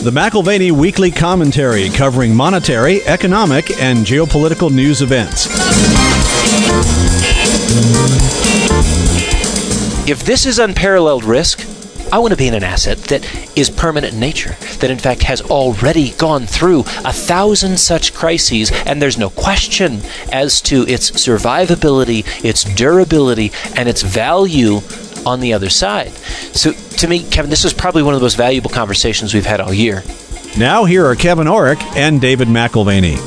The McAlvany Weekly Commentary, covering monetary, economic, and geopolitical news events. If this is unparalleled risk, I want to be in an asset that is permanent in nature, that in fact has already gone through 1,000 such crises, and there's no question as to its survivability, its durability, and its value on the other side. So to me, Kevin, this is probably one of the most valuable conversations we've had all year. Now here are Kevin Orrick and David McAlvany.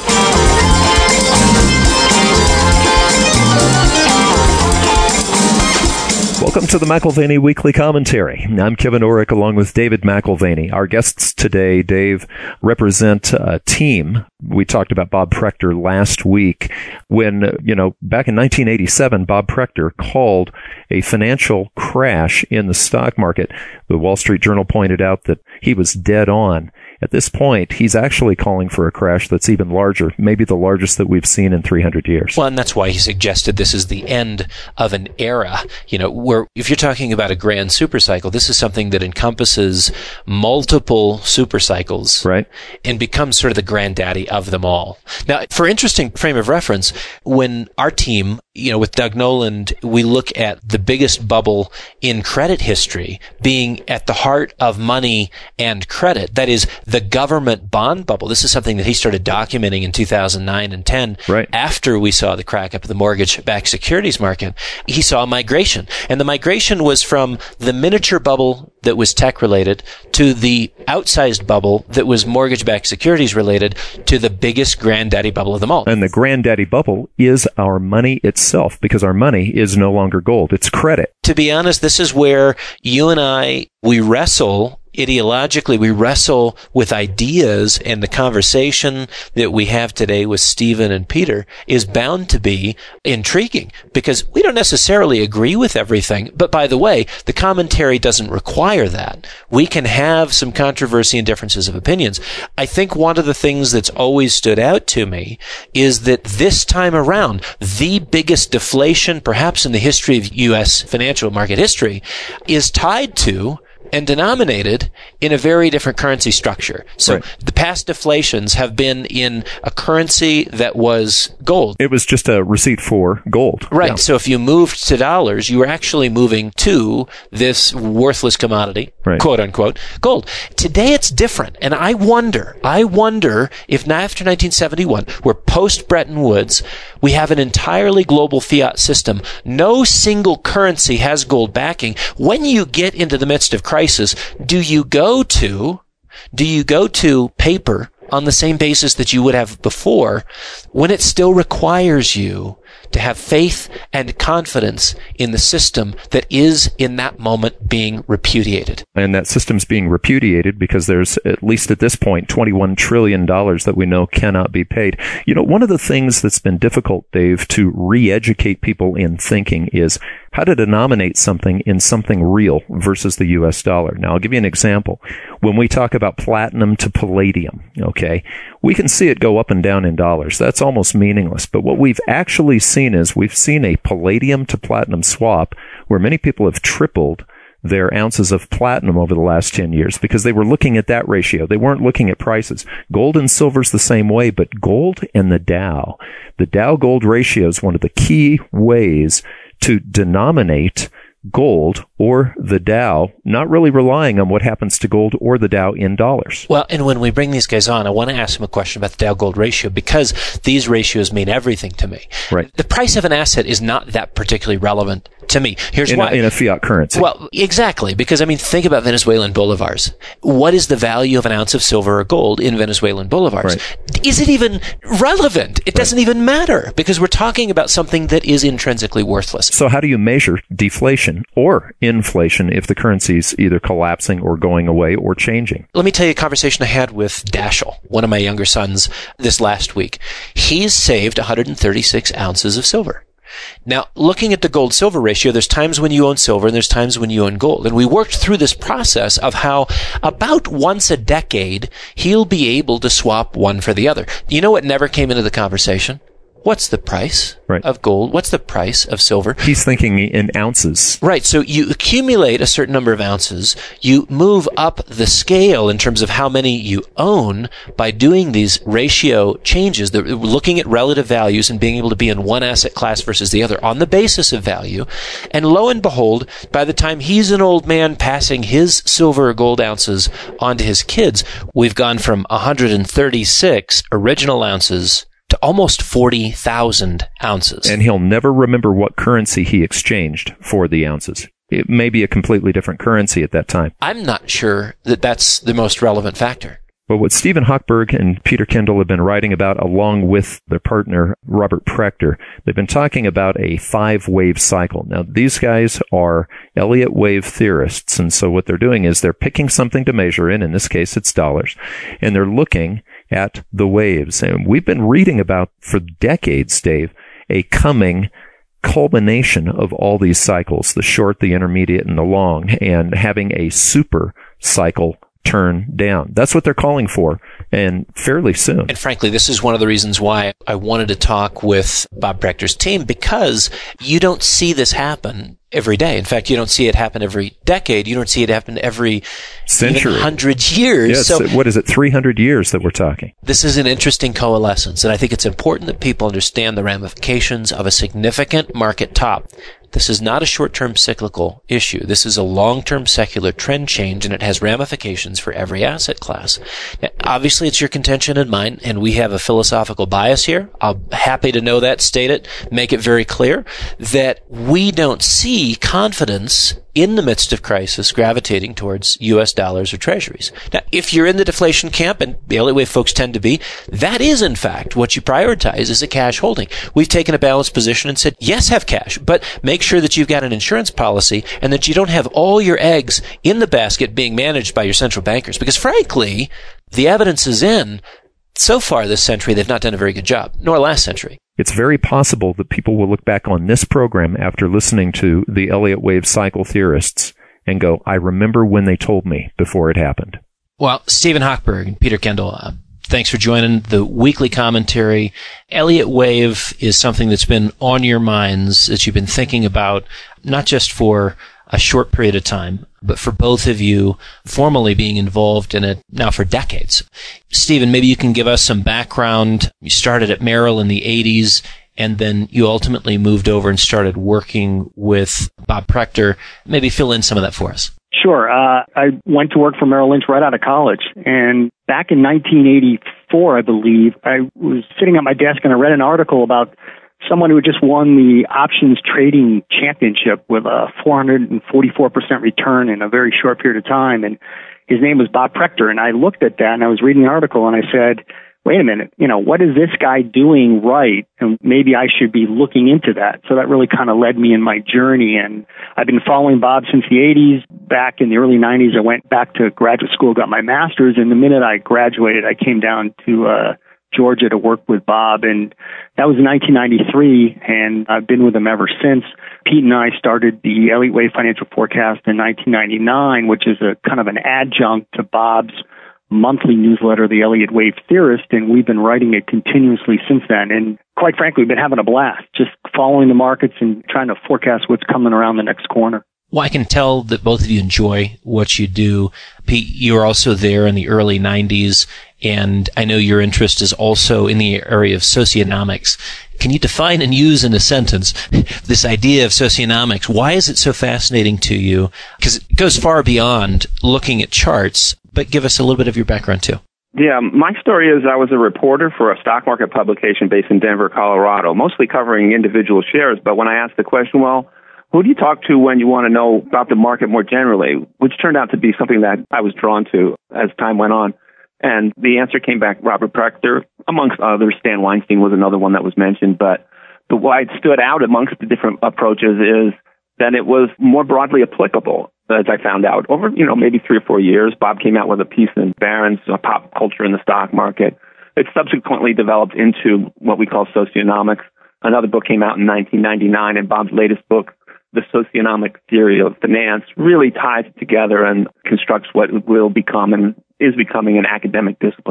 Welcome to the McAlvany Weekly Commentary. I'm Kevin Orrick along with David McAlvany. Our guests today, Dave, represent a team. We talked about Bob Prechter last week when, back in 1987, Bob Prechter called a financial crash in the stock market. The Wall Street Journal pointed out that he was dead on. At this point, he's actually calling for a crash that's even larger, maybe the largest that we've seen in 300 years. Well, and that's why he suggested this is the end of an era, where if you're talking about a grand supercycle, this is something that encompasses multiple supercycles, right, and becomes sort of the granddaddy of them all. Now, for interesting frame of reference, when our team, with Doug Noland, we look at the biggest bubble in credit history being at the heart of money and credit. That is the government bond bubble. This is something that he started documenting in 2009 and 10, right, after we saw the crack up of the mortgage-backed securities market. He saw a migration, and the migration was from the miniature bubble that was tech-related to the outsized bubble that was mortgage-backed securities-related to the biggest granddaddy bubble of them all. And the granddaddy bubble is our money itself, because our money is no longer gold. It's credit. To be honest, this is where you and I, we wrestle ideologically, we wrestle with ideas, and the conversation that we have today with Stephen and Peter is bound to be intriguing because we don't necessarily agree with everything. But by the way, the commentary doesn't require that. We can have some controversy and differences of opinions. I think one of the things that's always stood out to me is that this time around, the biggest deflation perhaps in the history of U.S. financial market history is tied to and denominated in a very different currency structure. So right, the past deflations have been in a currency that was gold. It was just a receipt for gold. Right. Yeah. So if you moved to dollars, you were actually moving to this worthless commodity, right, quote unquote, gold. Today it's different. And I wonder if now after 1971, we're post Bretton Woods, we have an entirely global fiat system. No single currency has gold backing. When you get into the midst of crisis, do you go to paper on the same basis that you would have before when it still requires you to have faith and confidence in the system that is in that moment being repudiated? And that system's being repudiated because there's, at least at this point, $21 trillion that we know cannot be paid. One of the things that's been difficult, Dave, to re-educate people in thinking is how to denominate something in something real versus the U.S. dollar. Now, I'll give you an example. When we talk about platinum to palladium, okay, we can see it go up and down in dollars. That's almost meaningless. But what we've actually seen is we've seen a palladium to platinum swap where many people have tripled their ounces of platinum over the last 10 years because they were looking at that ratio. They weren't looking at prices. Gold and silver's the same way, but gold and the Dow gold ratio is one of the key ways to denominate gold or the Dow, not really relying on what happens to gold or the Dow in dollars. Well, and when we bring these guys on, I want to ask them a question about the Dow gold ratio because these ratios mean everything to me. Right. The price of an asset is not that particularly relevant to me. Here's why. In a fiat currency. Well, exactly. Because, think about Venezuelan bolivars. What is the value of an ounce of silver or gold in Venezuelan bolivars? Right. Is it even relevant? It doesn't even matter because we're talking about something that is intrinsically worthless. So how do you measure deflation or inflation if the currency's either collapsing or going away or changing? Let me tell you a conversation I had with Dashel, one of my younger sons, this last week. He's saved 136 ounces of silver. Now, looking at the gold-silver ratio, there's times when you own silver and there's times when you own gold. And we worked through this process of how about once a decade, he'll be able to swap one for the other. You know what never came into the conversation? what's the price of gold? What's the price of silver? He's thinking in ounces. Right. So you accumulate a certain number of ounces. You move up the scale in terms of how many you own by doing these ratio changes, looking at relative values and being able to be in one asset class versus the other on the basis of value. And lo and behold, by the time he's an old man passing his silver or gold ounces on to his kids, we've gone from 136 original ounces to almost 40,000 ounces. And he'll never remember what currency he exchanged for the ounces. It may be a completely different currency at that time. I'm not sure that that's the most relevant factor. But what Stephen Hochberg and Peter Kendall have been writing about, along with their partner, Robert Prechter, they've been talking about a 5-wave cycle. Now, these guys are Elliott wave theorists, and so what they're doing is they're picking something to measure in this case it's dollars, and they're looking at the waves. And we've been reading about, for decades, Dave, a coming culmination of all these cycles, the short, the intermediate, and the long, and having a super cycle turn down. That's what they're calling for, and fairly soon. And frankly, this is one of the reasons why I wanted to talk with Bob Prechter's team, because you don't see this happen every day. In fact, you don't see it happen every decade. You don't see it happen every century, 100 years. Yes. So what is it, 300 years that we're talking? This is an interesting coalescence, and I think it's important that people understand the ramifications of a significant market top. This is not a short-term cyclical issue. This is a long-term secular trend change, and it has ramifications for every asset class. Now, obviously, it's your contention and mine, and we have a philosophical bias here. I'm happy to know that, state it, make it very clear that we don't see confidence in the midst of crisis gravitating towards U.S. dollars or treasuries. Now, if you're in the deflation camp, and the Elliott Wave folks tend to be, that is, in fact, what you prioritize is a cash holding. We've taken a balanced position and said, yes, have cash, but make sure that you've got an insurance policy and that you don't have all your eggs in the basket being managed by your central bankers. Because, frankly, the evidence is in, so far this century, they've not done a very good job, nor last century. It's very possible that people will look back on this program after listening to the Elliott Wave cycle theorists and go, I remember when they told me before it happened. Well, Stephen Hochberg and Peter Kendall, thanks for joining the weekly commentary. Elliott Wave is something that's been on your minds, that you've been thinking about, not just for a short period of time, but for both of you formally being involved in it now for decades. Stephen, maybe you can give us some background. You started at Merrill in the 80s, and then you ultimately moved over and started working with Bob Prechter. Maybe fill in some of that for us. Sure. I went to work for Merrill Lynch right out of college, and back in 1984, I believe, I was sitting at my desk and I read an article about someone who had just won the options trading championship with a 444% return in a very short period of time. And his name was Bob Prechter. And I looked at that and I was reading the article and I said, wait a minute, what is this guy doing right? And maybe I should be looking into that. So that really kind of led me in my journey. And I've been following Bob since the 80s. Back in the early 90s, I went back to graduate school, got my master's. And the minute I graduated, I came down to Georgia to work with Bob, and that was in 1993, and I've been with him ever since. Pete and I started the Elliott Wave Financial Forecast in 1999, which is a kind of an adjunct to Bob's monthly newsletter, the Elliott Wave Theorist, and we've been writing it continuously since then. And quite frankly, we've been having a blast, just following the markets and trying to forecast what's coming around the next corner. Well, I can tell that both of you enjoy what you do. Pete, you were also there in the early 90s, and I know your interest is also in the area of socioeconomics. Can you define and use in a sentence this idea of socioeconomics? Why is it so fascinating to you? Because it goes far beyond looking at charts, but give us a little bit of your background too. Yeah, my story is I was a reporter for a stock market publication based in Denver, Colorado, mostly covering individual shares. But when I asked the question, well, who do you talk to when you want to know about the market more generally, which turned out to be something that I was drawn to as time went on. And the answer came back, Robert Prechter, amongst others. Stan Weinstein was another one that was mentioned. But why it stood out amongst the different approaches is that it was more broadly applicable, as I found out. Over, maybe 3 or 4 years, Bob came out with a piece in Barron's, Pop Culture in the Stock Market. It subsequently developed into what we call socioeconomics. Another book came out in 1999, and Bob's latest book, The Socioeconomic Theory of Finance, really ties it together and constructs what will become and is becoming an academic discipline.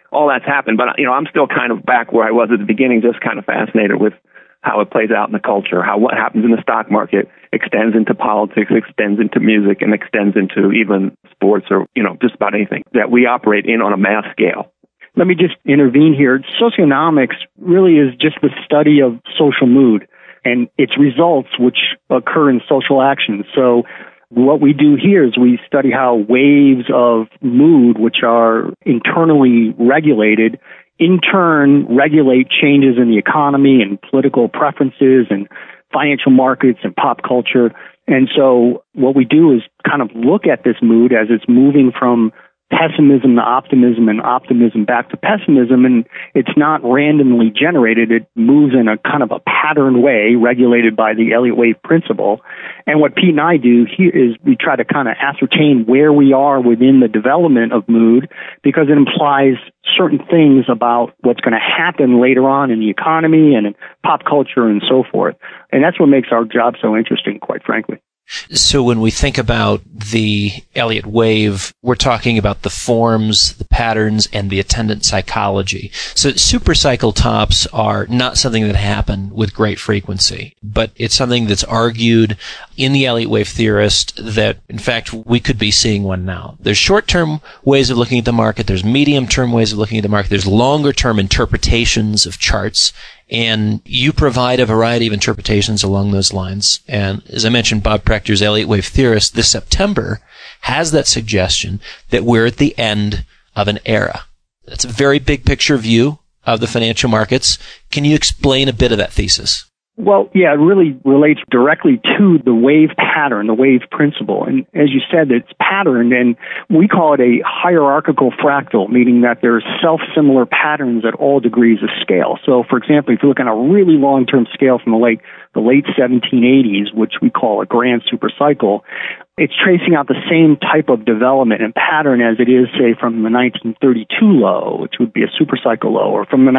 all that's happened. But, I'm still kind of back where I was at the beginning, just kind of fascinated with how it plays out in the culture, how what happens in the stock market extends into politics, extends into music, and extends into even sports or, just about anything that we operate in on a mass scale. Let me just intervene here. Socioeconomics really is just the study of social mood and its results which occur in social action. So what we do here is we study how waves of mood, which are internally regulated, in turn regulate changes in the economy and political preferences and financial markets and pop culture. And so what we do is kind of look at this mood as it's moving from pessimism to optimism and optimism back to pessimism, and it's not randomly generated. It moves in a kind of a patterned way regulated by the Elliott wave principle. And what Pete and I do here is we try to kind of ascertain where we are within the development of mood, because it implies certain things about what's going to happen later on in the economy and in pop culture and so forth. And that's what makes our job so interesting, quite frankly. So when we think about the Elliott wave, we're talking about the forms, the patterns, and the attendant psychology. So supercycle tops are not something that happen with great frequency, but it's something that's argued in the Elliott wave theorist that, in fact, we could be seeing one now. There's short-term ways of looking at the market. There's medium-term ways of looking at the market. There's longer-term interpretations of charts. And you provide a variety of interpretations along those lines. And as I mentioned, Bob Prechter's Elliott wave theorist this September has that suggestion that we're at the end of an era. That's a very big picture view of the financial markets. Can you explain a bit of that thesis? Well, yeah, it really relates directly to the wave pattern, the wave principle. And as you said, it's patterned, and we call it a hierarchical fractal, meaning that there's self-similar patterns at all degrees of scale. So, for example, if you look at a really long-term scale from the late 1780s, which we call a grand supercycle, it's tracing out the same type of development and pattern as it is, say, from the 1932 low, which would be a supercycle low, or from the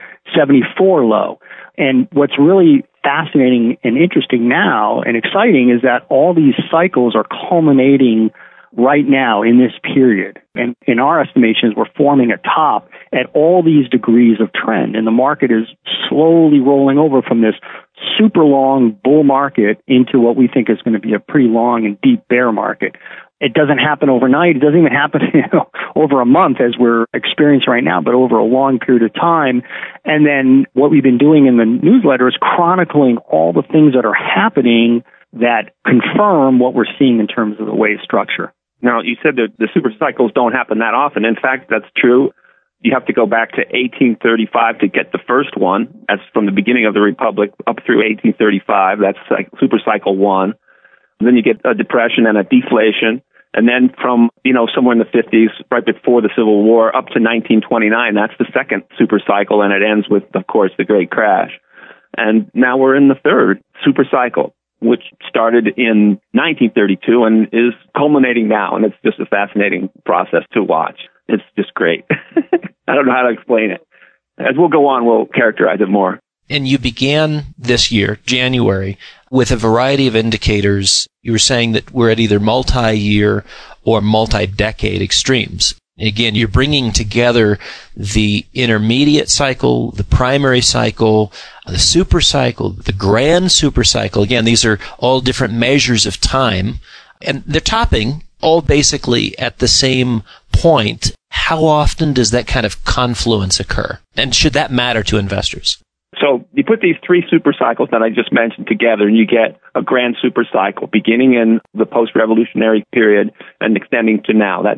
1974 low. And what's really fascinating and interesting now and exciting is that all these cycles are culminating right now in this period. And in our estimations, we're forming a top at all these degrees of trend. And the market is slowly rolling over from this super long bull market into what we think is going to be a pretty long and deep bear market. It doesn't happen overnight. It doesn't even happen over a month as we're experiencing right now, but over a long period of time. And then what we've been doing in the newsletter is chronicling all the things that are happening that confirm what we're seeing in terms of the wave structure. Now, you said that the super cycles don't happen that often. In fact, that's true. You have to go back to 1835 to get the first one. That's from the beginning of the Republic up through 1835. That's like super cycle one. Then you get a depression and a deflation. And then from, somewhere in the 50s, right before the Civil War, up to 1929, that's the second super cycle, and it ends with, of course, the Great Crash. And now we're in the third super cycle, which started in 1932 and is culminating now. And it's just a fascinating process to watch. It's just great. I don't know how to explain it. As we'll go on, we'll characterize it more. And you began this year, January, with a variety of indicators. You were saying that we're at either multi-year or multi-decade extremes. Again, you're bringing together the intermediate cycle, the primary cycle, the super cycle, the grand super cycle. Again, these are all different measures of time, and they're topping all basically at the same point. How often does that kind of confluence occur? And should that matter to investors? So you put these three super cycles that I just mentioned together, and you get a grand super cycle beginning in the post-revolutionary period and extending to now. That's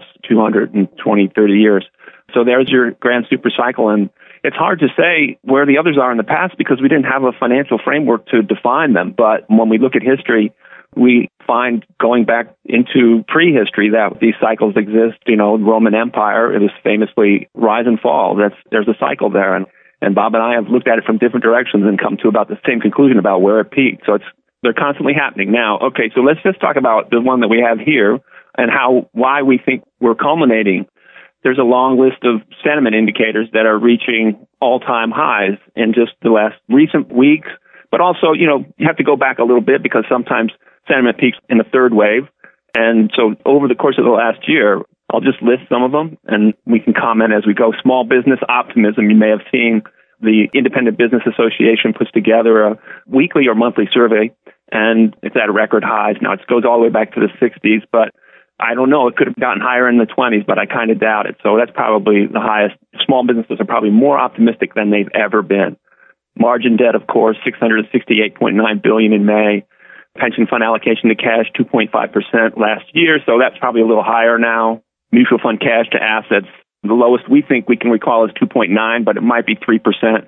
220, 30 years. So there's your grand super cycle, and it's hard to say where the others are in the past because we didn't have a financial framework to define them. But when we look at history, we find going back into prehistory that these cycles exist. The Roman Empire, it was famously rise and fall. There's a cycle there. And Bob and I have looked at it from different directions and come to about the same conclusion about where it peaked. So they're constantly happening. Now, okay, so let's just talk about the one that we have here and why we think we're culminating. There's a long list of sentiment indicators that are reaching all-time highs in just the last recent weeks. But also, you have to go back a little bit because sometimes sentiment peaks in the third wave. And so over the course of the last year, I'll just list some of them, and we can comment as we go. Small business optimism. You may have seen the Independent Business Association puts together a weekly or monthly survey, and it's at record highs. Now, it goes all the way back to the 60s, but I don't know. It could have gotten higher in the 20s, but I kind of doubt it. So that's probably the highest. Small businesses are probably more optimistic than they've ever been. Margin debt, of course, $668.9 billion in May. Pension fund allocation to cash, 2.5% last year, so that's probably a little higher now. Mutual fund cash to assets, the lowest we think we can recall is 2.9, but it might be 3%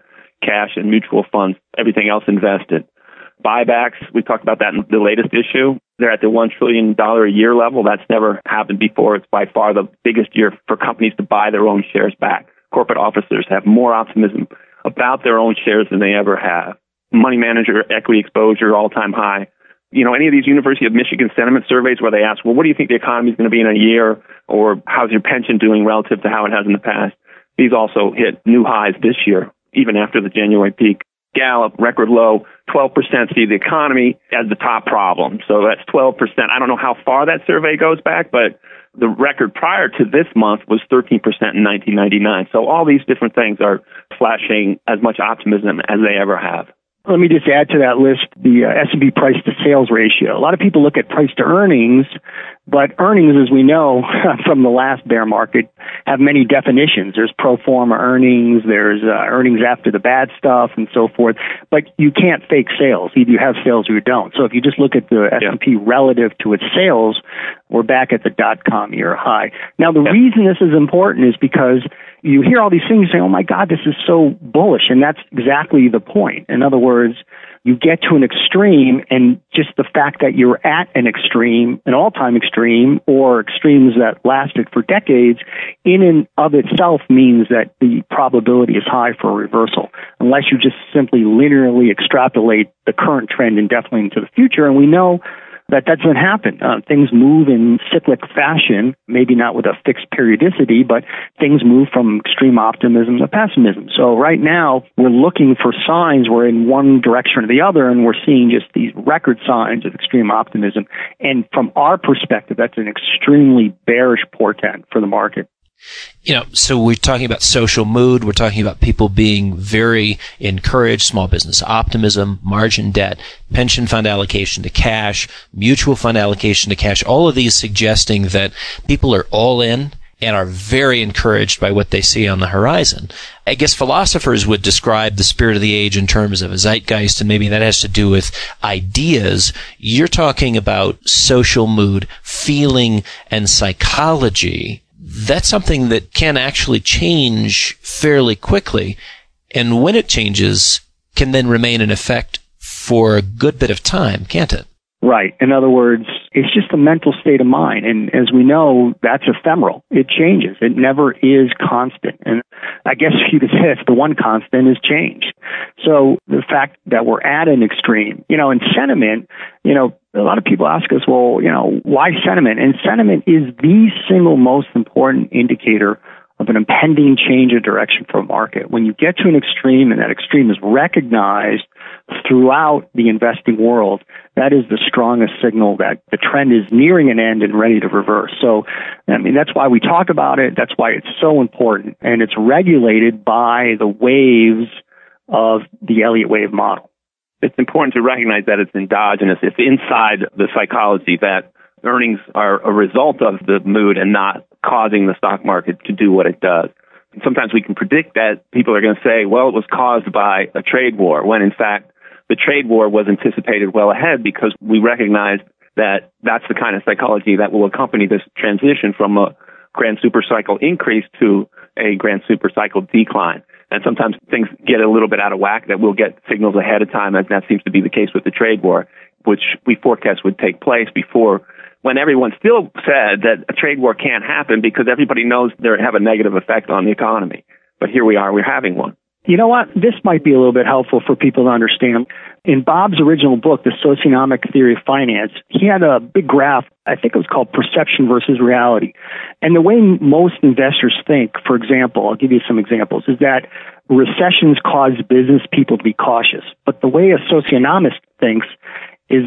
cash and mutual funds, everything else invested. Buybacks, we talked about that in the latest issue. They're at the $1 trillion a year level. That's never happened before. It's by far the biggest year for companies to buy their own shares back. Corporate officers have more optimism about their own shares than they ever have. Money manager equity exposure, all-time high. You know, any of these University of Michigan sentiment surveys where they ask, well, what do you think the economy is going to be in a year? Or how's your pension doing relative to how it has in the past? These also hit new highs this year, even after the January peak. Gallup, record low, 12% see the economy as the top problem. So that's 12%. I don't know how far that survey goes back, but the record prior to this month was 13% in 1999. So all these different things are flashing as much optimism as they ever have. Let me just add to that list the S&P price to sales ratio. A lot of people look at price to earnings, but earnings, as we know from the last bear market, have many definitions. There's pro forma earnings, there's earnings after the bad stuff, and so forth. But you can't fake sales. Either you have sales or you don't. So if you just look at the S&P relative to its sales, we're back at the dot-com year high. Now, the reason this is important is because you hear all these things saying, oh my God, this is so bullish. And that's exactly the point. In other words, you get to an extreme, and just the fact that you're at an extreme, an all-time extreme, or extremes that lasted for decades, in and of itself means that the probability is high for a reversal, unless you just simply linearly extrapolate the current trend indefinitely into the future. And we know that doesn't happen. Things move in cyclic fashion, maybe not with a fixed periodicity, but things move from extreme optimism to pessimism. So right now, we're looking for signs we're in one direction or the other, and we're seeing just these record signs of extreme optimism. And from our perspective, that's an extremely bearish portent for the market. You know, so we're talking about social mood. We're talking about people being very encouraged, small business optimism, margin debt, pension fund allocation to cash, mutual fund allocation to cash, all of these suggesting that people are all in and are very encouraged by what they see on the horizon. I guess philosophers would describe the spirit of the age in terms of a zeitgeist, and maybe that has to do with ideas. You're talking about social mood, feeling, and psychology. That's something that can actually change fairly quickly, and when it changes, can then remain in effect for a good bit of time, can't it? Right. In other words, it's just a mental state of mind. And as we know, that's ephemeral. It changes. It never is constant. And I guess you could say the one constant is change. So the fact that we're at an extreme, in sentiment, a lot of people ask us, well, why sentiment? And sentiment is the single most important indicator of an impending change of direction for a market. When you get to an extreme and that extreme is recognized throughout the investing world, that is the strongest signal that the trend is nearing an end and ready to reverse. So, that's why we talk about it. That's why it's so important. And it's regulated by the waves of the Elliott wave model. It's important to recognize that it's endogenous. It's inside the psychology that earnings are a result of the mood and not causing the stock market to do what it does. And sometimes we can predict that people are going to say, well, it was caused by a trade war, when in fact the trade war was anticipated well ahead, because we recognize that that's the kind of psychology that will accompany this transition from a grand supercycle increase to a grand supercycle decline. And sometimes things get a little bit out of whack that we'll get signals ahead of time, as that seems to be the case with the trade war, which we forecast would take place before, when everyone still said that a trade war can't happen because everybody knows they have a negative effect on the economy. But here we are, we're having one. You know what? This might be a little bit helpful for people to understand. In Bob's original book, The Socioeconomic Theory of Finance, he had a big graph, I think it was called Perception versus Reality. And the way most investors think, for example, I'll give you some examples, is that recessions cause business people to be cautious. But the way a socioeconomist thinks is that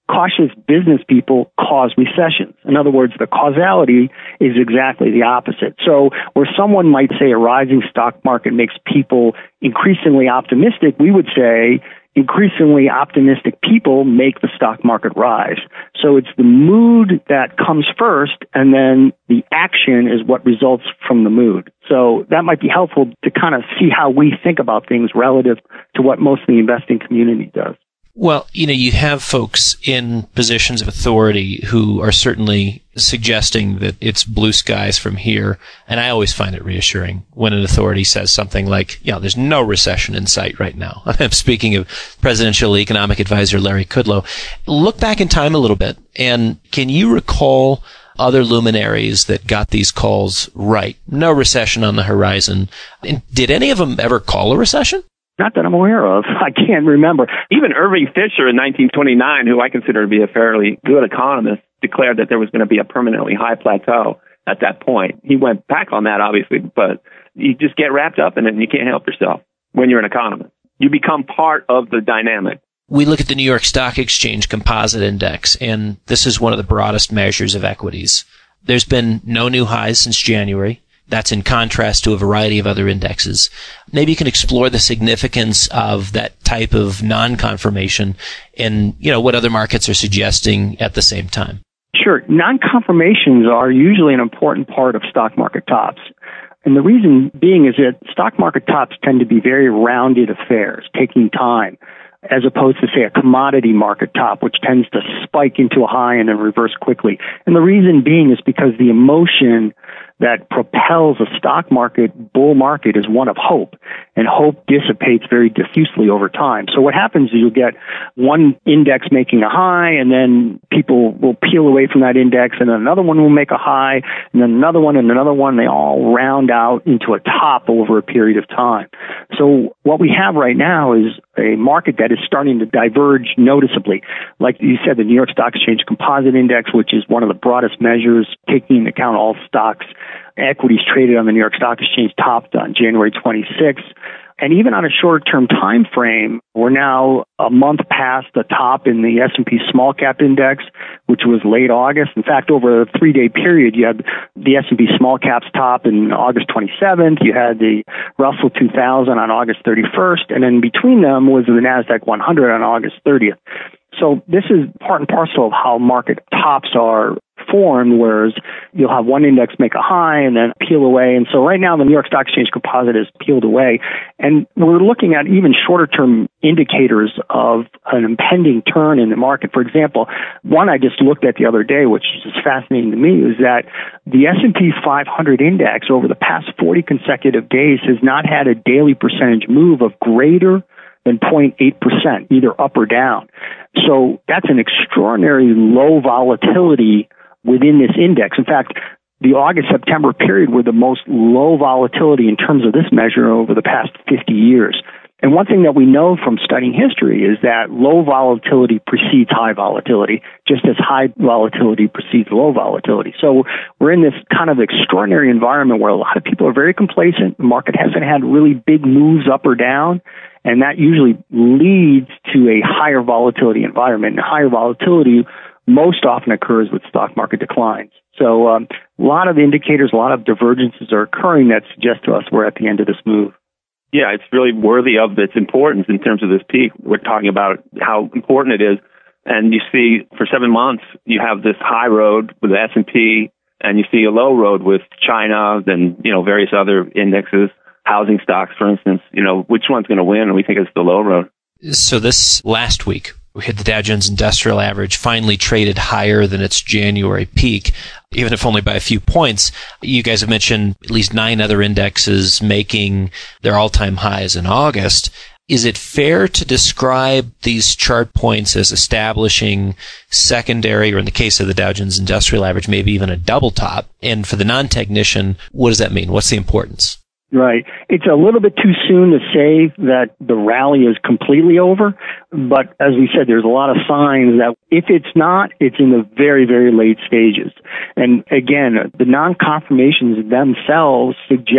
cautious business people cause recessions. In other words, the causality is exactly the opposite. So where someone might say a rising stock market makes people increasingly optimistic, we would say increasingly optimistic people make the stock market rise. So it's the mood that comes first, and then the action is what results from the mood. So that might be helpful to kind of see how we think about things relative to what most of the investing community does. Well, you have folks in positions of authority who are certainly suggesting that it's blue skies from here. And I always find it reassuring when an authority says something like, there's no recession in sight right now. I'm speaking of Presidential Economic Advisor Larry Kudlow. Look back in time a little bit, and can you recall other luminaries that got these calls right? No recession on the horizon. And did any of them ever call a recession? Not that I'm aware of. I can't remember. Even Irving Fisher in 1929, who I consider to be a fairly good economist, declared that there was going to be a permanently high plateau at that point. He went back on that, obviously, but you just get wrapped up in it and you can't help yourself when you're an economist. You become part of the dynamic. We look at the New York Stock Exchange Composite Index, and this is one of the broadest measures of equities. There's been no new highs since January. That's in contrast to a variety of other indexes. Maybe you can explore the significance of that type of non-confirmation and, what other markets are suggesting at the same time. Sure. Non-confirmations are usually an important part of stock market tops. And the reason being is that stock market tops tend to be very rounded affairs, taking time, as opposed to, say, a commodity market top, which tends to spike into a high and then reverse quickly. And the reason being is because the emotion that propels a stock market, bull market, is one of hope. And hope dissipates very diffusely over time. So what happens is you'll get one index making a high, and then people will peel away from that index, and then another one will make a high, and then another one and another one. They all round out into a top over a period of time. So what we have right now is a market that is starting to diverge noticeably. Like you said, the New York Stock Exchange Composite Index, which is one of the broadest measures, taking into account all stocks, equities traded on the New York Stock Exchange, topped on January 26th. And even on a short-term time frame, we're now a month past the top in the S&P Small Cap Index, which was late August. In fact, over a 3-day period, you had the S&P Small Caps top in August 27th. You had the Russell 2000 on August 31st. And then between them was the NASDAQ 100 on August 30th. So this is part and parcel of how market tops are formed, whereas you'll have one index make a high and then peel away. And so right now the New York Stock Exchange Composite is peeled away. And we're looking at even shorter term indicators of an impending turn in the market. For example, one I just looked at the other day, which is fascinating to me, is that the S&P 500 index over the past 40 consecutive days has not had a daily percentage move of greater than 0.8%, either up or down. So that's an extraordinary low volatility within this index. In fact, the August-September period were the most low volatility in terms of this measure over the past 50 years. And one thing that we know from studying history is that low volatility precedes high volatility, just as high volatility precedes low volatility. So we're in this kind of extraordinary environment where a lot of people are very complacent. The market hasn't had really big moves up or down, and that usually leads to a higher volatility environment. And higher volatility most often occurs with stock market declines. So a lot of indicators, a lot of divergences are occurring that suggest to us we're at the end of this move. Yeah, it's really worthy of its importance in terms of this peak. We're talking about how important it is. And you see, for 7 months, you have this high road with the S&P, and you see a low road with China, then, various other indexes, housing stocks, for instance. Which one's going to win? And we think it's the low road. So this last week, we hit the Dow Jones Industrial Average, finally traded higher than its January peak, even if only by a few points. You guys have mentioned at least 9 other indexes making their all-time highs in August. Is it fair to describe these chart points as establishing secondary, or in the case of the Dow Jones Industrial Average, maybe even a double top? And for the non-technician, what does that mean? What's the importance? Right. It's a little bit too soon to say that the rally is completely over. But as we said, there's a lot of signs that if it's not, it's in the very, very late stages. And again, the non-confirmations themselves suggest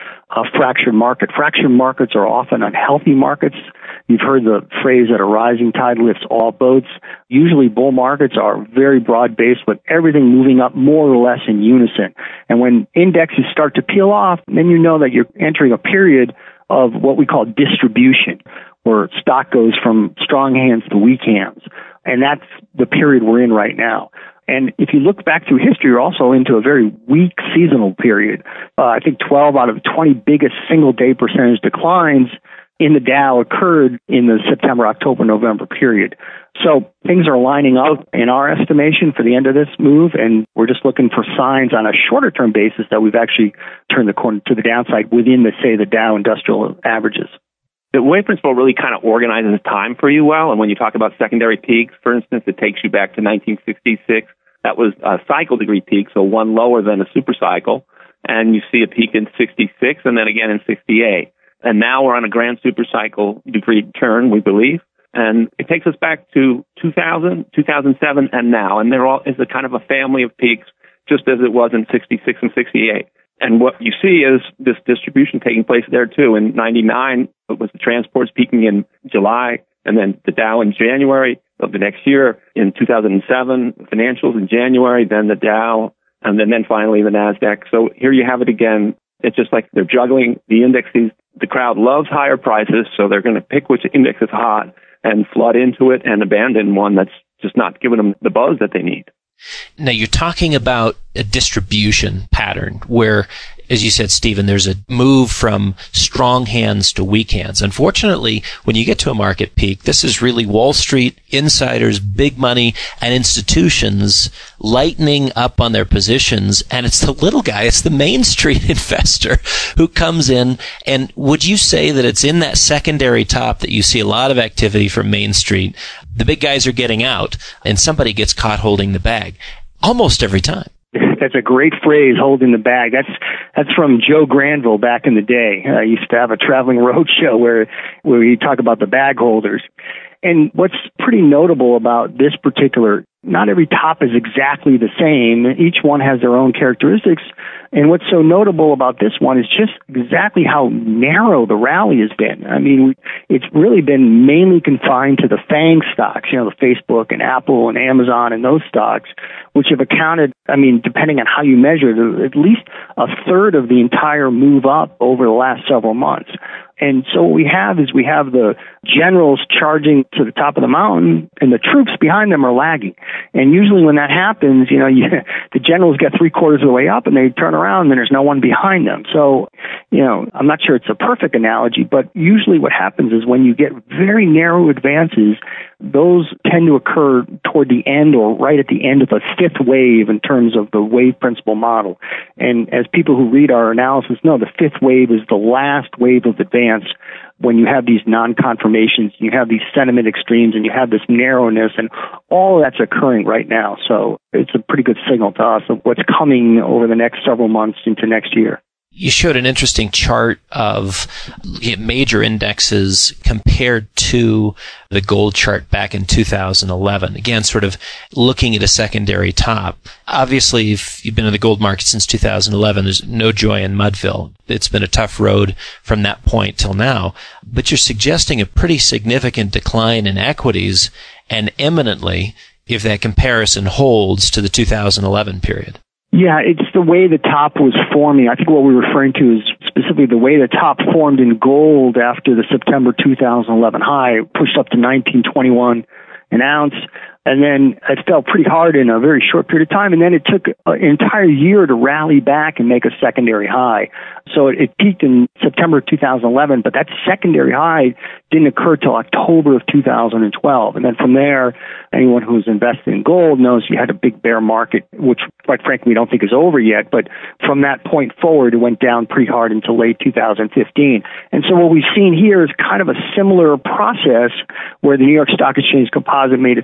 a fractured market. Fractured markets are often unhealthy markets. You've heard the phrase that a rising tide lifts all boats. Usually bull markets are very broad-based with everything moving up more or less in unison. And when indexes start to peel off, then you know that you're entering a period of what we call distribution, where stock goes from strong hands to weak hands. And that's the period we're in right now. And if you look back through history, you're also into a very weak seasonal period. I think 12 out of the 20 biggest single-day percentage declines in the Dow occurred in the September, October, November period. So things are lining up in our estimation for the end of this move, and we're just looking for signs on a shorter-term basis that we've actually turned the corner to the downside within, the Dow industrial averages. The wave principle really kind of organizes time for you well. And when you talk about secondary peaks, for instance, it takes you back to 1966. That was a cycle degree peak, so one lower than a super cycle. And you see a peak in 66 and then again in 68. And now we're on a grand super cycle degree turn, we believe. And it takes us back to 2000, 2007, and now. And there is a kind of a family of peaks, just as it was in 66 and 68. And what you see is this distribution taking place there, too. In 99, it was the transports peaking in July, and then the Dow in January of the next year. In 2007, the financials in January, then the Dow, and then finally the NASDAQ. So here you have it again. It's just like they're juggling the indexes. The crowd loves higher prices, so they're going to pick which index is hot and flood into it and abandon one that's just not giving them the buzz that they need. Now, you're talking about a distribution pattern where, as you said, Stephen, there's a move from strong hands to weak hands. Unfortunately, when you get to a market peak, this is really Wall Street, insiders, big money, and institutions lightening up on their positions. And it's the little guy, it's the Main Street investor who comes in. And would you say that it's in that secondary top that you see a lot of activity from Main Street? The big guys are getting out, and somebody gets caught holding the bag almost every time. That's a great phrase, holding the bag. That's from Joe Granville back in the day. I used to have a traveling road show where he'd talk about the bag holders. And what's pretty notable about this particular, not every top is exactly the same. Each one has their own characteristics. And what's so notable about this one is just exactly how narrow the rally has been. I mean, it's really been mainly confined to the FANG stocks, the Facebook and Apple and Amazon and those stocks, which have accounted, depending on how you measure it, at least a third of the entire move up over the last several months. And so what we have is the generals charging to the top of the mountain, and the troops behind them are lagging. And usually when that happens, the generals get 3/4 of the way up and they turn around and there's no one behind them. So, I'm not sure it's a perfect analogy, but usually what happens is when you get very narrow advances, those tend to occur toward the end or right at the end of a fifth wave in terms of the wave principle model. And as people who read our analysis know, the fifth wave is the last wave of advance when you have these non-confirmations, you have these sentiment extremes, and you have this narrowness, and all of that's occurring right now. So it's a pretty good signal to us of what's coming over the next several months into next year. You showed an interesting chart of major indexes compared to the gold chart back in 2011. Again, sort of looking at a secondary top. Obviously, if you've been in the gold market since 2011, there's no joy in Mudville. It's been a tough road from that point till now. But you're suggesting a pretty significant decline in equities, and imminently, if that comparison holds to the 2011 period. Yeah, it's the way the top was forming. I think what we're referring to is specifically the way the top formed in gold after the September 2011 high, pushed up to $19.21 an ounce. And then it fell pretty hard in a very short period of time. And then it took an entire year to rally back and make a secondary high. So it peaked in September of 2011, but that secondary high didn't occur till October of 2012. And then from there, anyone who's invested in gold knows you had a big bear market, which quite frankly we don't think is over yet. But from that point forward, it went down pretty hard until late 2015. And so what we've seen here is kind of a similar process where the New York Stock Exchange Composite made its high in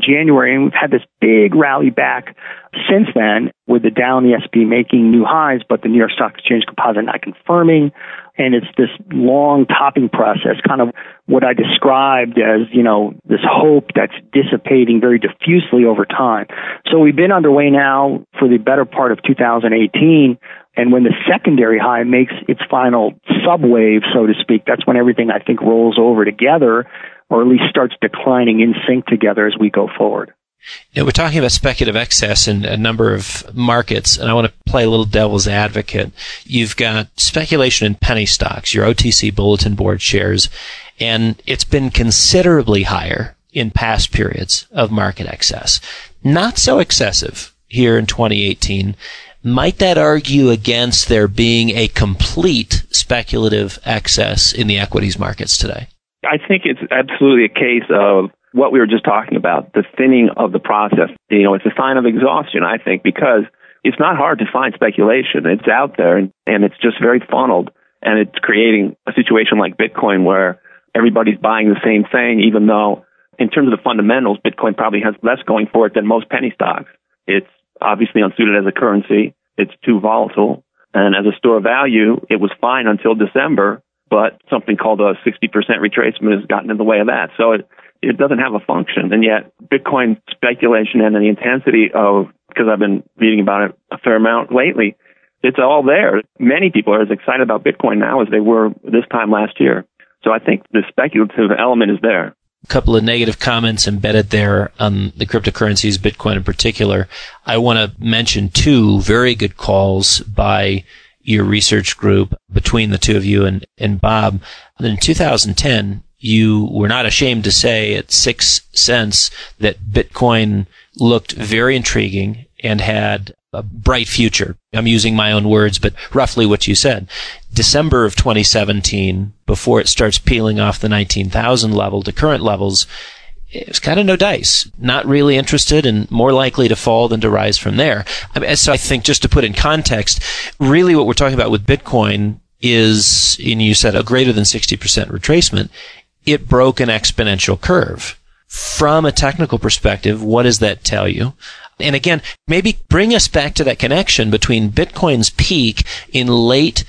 January, and we've had this big rally back since then, with the Dow and the S&P making new highs, but the New York Stock Exchange Composite not confirming. And it's this long topping process, kind of what I described as, this hope that's dissipating very diffusely over time. So we've been underway now for the better part of 2018. And when the secondary high makes its final subwave, so to speak, that's when everything, I think, rolls over together, or at least starts declining in sync together as we go forward. We're talking about speculative excess in a number of markets, and I want to play a little devil's advocate. You've got speculation in penny stocks, your OTC bulletin board shares, and it's been considerably higher in past periods of market excess. Not so excessive here in 2018. Might that argue against there being a complete speculative excess in the equities markets today? I think it's absolutely a case of what we were just talking about, the thinning of the process. It's a sign of exhaustion, I think, because it's not hard to find speculation. It's out there, and it's just very funneled, and it's creating a situation like Bitcoin where everybody's buying the same thing, even though in terms of the fundamentals, Bitcoin probably has less going for it than most penny stocks. It's obviously unsuited as a currency. It's too volatile. And as a store of value, it was fine until December, but something called a 60% retracement has gotten in the way of that. So it doesn't have a function. And yet Bitcoin speculation and the intensity of, because I've been reading about it a fair amount lately, it's all there. Many people are as excited about Bitcoin now as they were this time last year. So I think the speculative element is there. A couple of negative comments embedded there on the cryptocurrencies, Bitcoin in particular. I want to mention two very good calls by your research group between the two of you and Bob. In 2010, you were not ashamed to say at 6 cents that Bitcoin looked very intriguing and had a bright future. I'm using my own words, but roughly what you said. December of 2017, before it starts peeling off the 19,000 level to current levels, it was kind of no dice. Not really interested and more likely to fall than to rise from there. So I think just to put in context, really what we're talking about with Bitcoin is, and you said a greater than 60% retracement, it broke an exponential curve. From a technical perspective, what does that tell you? And again, maybe bring us back to that connection between Bitcoin's peak in late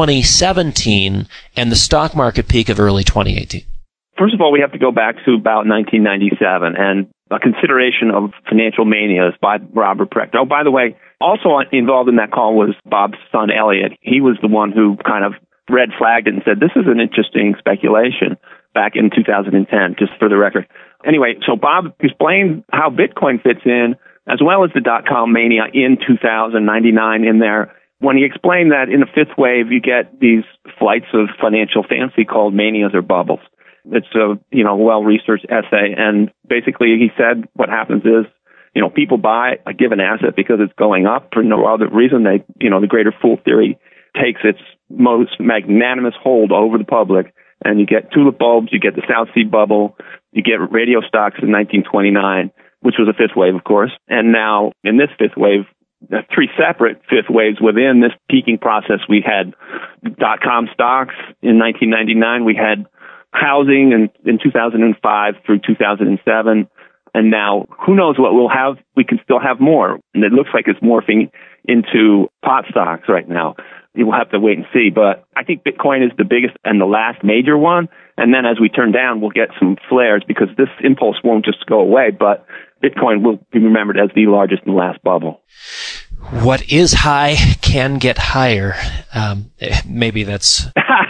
2017 and the stock market peak of early 2018. First of all, we have to go back to about 1997 and a consideration of financial manias by Robert Precht. Oh, by the way, also involved in that call was Bob's son, Elliot. He was the one who kind of red flagged it and said, this is an interesting speculation back in 2010, just for the record. Anyway, so Bob explained how Bitcoin fits in, as well as the dot-com mania in 2099 in there. When he explained that in the fifth wave, you get these flights of financial fancy called manias or bubbles. It's a, well-researched essay. And basically he said what happens is, people buy a given asset because it's going up for no other reason. The greater fool theory takes its most magnanimous hold over the public. And you get tulip bulbs, you get the South Sea bubble, you get radio stocks in 1929, which was a fifth wave, of course. And now in this fifth wave, three separate fifth waves within this peaking process. We had dot-com stocks in 1999. We had housing in 2005 through 2007. And now who knows what we'll have. We can still have more. And it looks like it's morphing into pot stocks right now. We'll have to wait and see. But I think Bitcoin is the biggest and the last major one. And then as we turn down, we'll get some flares because this impulse won't just go away, but Bitcoin will be remembered as the largest and last bubble. What is high can get higher. Maybe that's...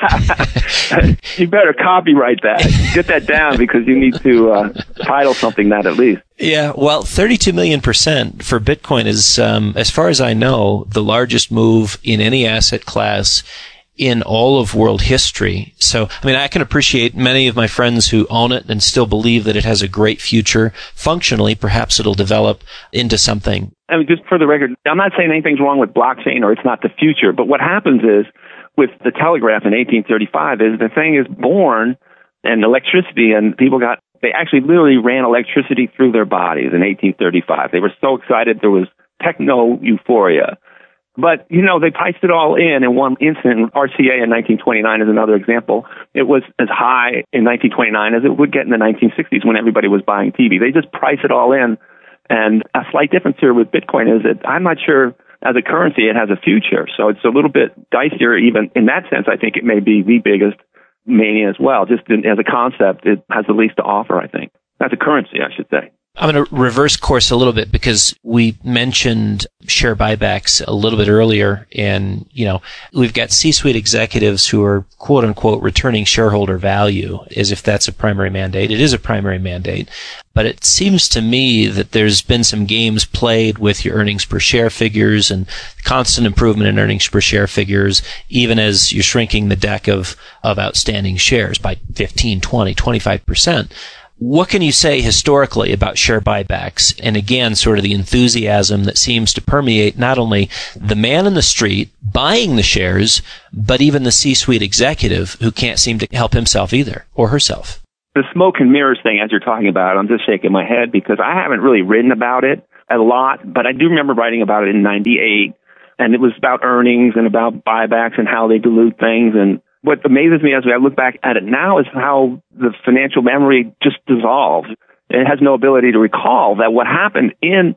You better copyright that. Get that down because you need to title something that at least. Yeah, well, 32 million% for Bitcoin is, as far as I know, the largest move in any asset class in all of world history. So, I can appreciate many of my friends who own it and still believe that it has a great future. Functionally, perhaps it'll develop into something. Just for the record, I'm not saying anything's wrong with blockchain or it's not the future, but what happens is with the telegraph in 1835 is the thing is born and electricity and they actually literally ran electricity through their bodies in 1835. They were so excited. There was techno euphoria. But, they priced it all in one instant. RCA in 1929 is another example. It was as high in 1929 as it would get in the 1960s when everybody was buying TV. They just price it all in. And a slight difference here with Bitcoin is that I'm not sure as a currency it has a future. So it's a little bit dicier even in that sense. I think it may be the biggest mania as well. Just as a concept, it has the least to offer, I think. As a currency, I should say. I'm going to reverse course a little bit because we mentioned share buybacks a little bit earlier. And, we've got C-suite executives who are, quote unquote, returning shareholder value as if that's a primary mandate. It is a primary mandate. But it seems to me that there's been some games played with your earnings per share figures and constant improvement in earnings per share figures, even as you're shrinking the deck of outstanding shares by 15, 20, 25%. What can you say historically about share buybacks? And again, sort of the enthusiasm that seems to permeate not only the man in the street buying the shares, but even the C-suite executive who can't seem to help himself either or herself. The smoke and mirrors thing, as you're talking about, I'm just shaking my head because I haven't really written about it a lot, but I do remember writing about it in 98. And it was about earnings and about buybacks and how they dilute things. And what amazes me as I look back at it now is how the financial memory just dissolved. It has no ability to recall that what happened in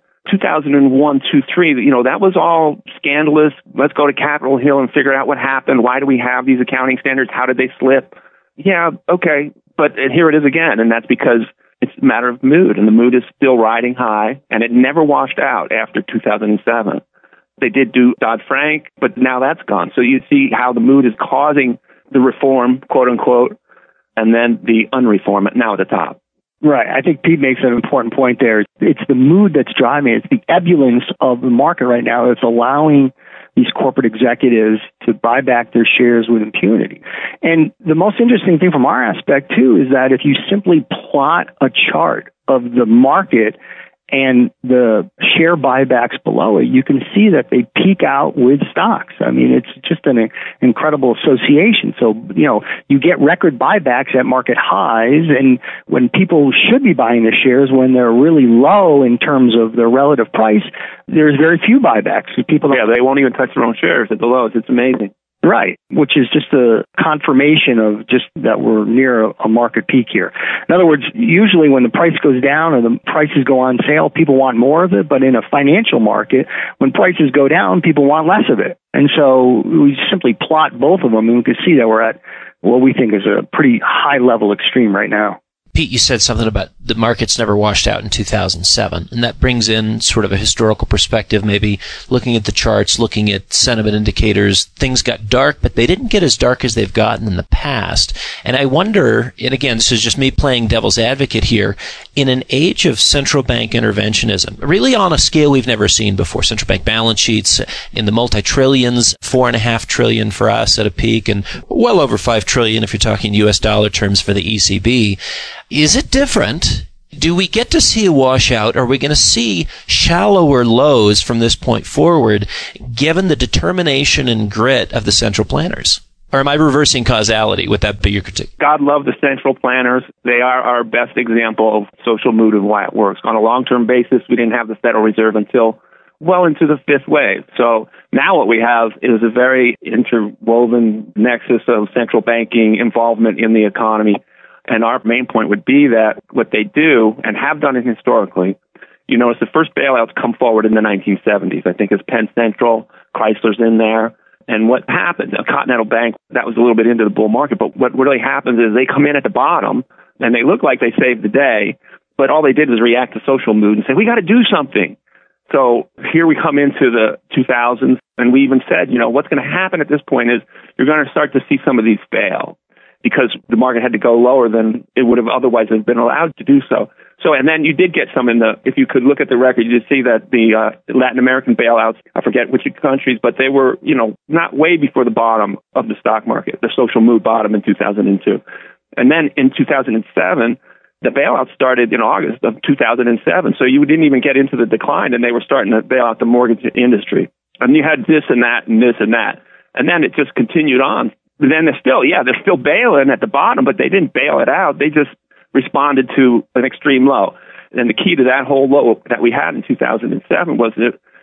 2001, 2, 3, that was all scandalous. Let's go to Capitol Hill and figure out what happened. Why do we have these accounting standards? How did they slip? Yeah, okay. But here it is again. And that's because it's a matter of mood. And the mood is still riding high. And it never washed out after 2007. They did do Dodd-Frank, but now that's gone. So you see how the mood is causing the reform, quote unquote, and then the unreform now at the top. Right. I think Pete makes an important point there. It's the mood that's driving it. It's the ebullience of the market right now that's allowing these corporate executives to buy back their shares with impunity. And the most interesting thing from our aspect, too, is that if you simply plot a chart of the market and the share buybacks below it, you can see that they peak out with stocks. I mean, it's just an incredible association. So, you get record buybacks at market highs, and when people should be buying the shares when they're really low in terms of their relative price, there's very few buybacks. They won't even touch their own shares at the lows. It's amazing. Right, which is just a confirmation of just that we're near a market peak here. In other words, usually when the price goes down or the prices go on sale, people want more of it. But in a financial market, when prices go down, people want less of it. And so we simply plot both of them, and we can see that we're at what we think is a pretty high level extreme right now. Pete, you said something about the markets never washed out in 2007, and that brings in sort of a historical perspective, maybe looking at the charts, looking at sentiment indicators. Things got dark, but they didn't get as dark as they've gotten in the past. And I wonder, and again, this is just me playing devil's advocate here, in an age of central bank interventionism, really on a scale we've never seen before, central bank balance sheets in the multi-trillions, $4.5 trillion for us at a peak, and well over $5 trillion if you're talking U.S. dollar terms for the ECB. Is it different? Do we get to see a washout? Are we going to see shallower lows from this point forward, given the determination and grit of the central planners? Or am I reversing causality? Would that be your critique? God love the central planners. They are our best example of social mood and why it works. On a long-term basis, we didn't have the Federal Reserve until well into the fifth wave. So now what we have is a very interwoven nexus of central banking involvement in the economy. And our main point would be that what they do, and have done it historically, it's the first bailouts come forward in the 1970s. I think it's Penn Central, Chrysler's in there. And what happened, Continental Bank, that was a little bit into the bull market, but what really happens is they come in at the bottom, and they look like they saved the day, but all they did was react to social mood and say, we got to do something. So here we come into the 2000s, and we even said, what's going to happen at this point is you're going to start to see some of these fail, because the market had to go lower than it would have otherwise have been allowed to do so. So, and then you did get some if you could look at the record, you did see that the Latin American bailouts, I forget which countries, but they were, not way before the bottom of the stock market, the social mood bottom in 2002. And then in 2007, the bailout started in August of 2007. So you didn't even get into the decline, and they were starting to bail out the mortgage industry. And you had this and that and this and that. And then it just continued on. Then they're still bailing at the bottom, but they didn't bail it out. They just responded to an extreme low. And the key to that whole low that we had in 2007 was that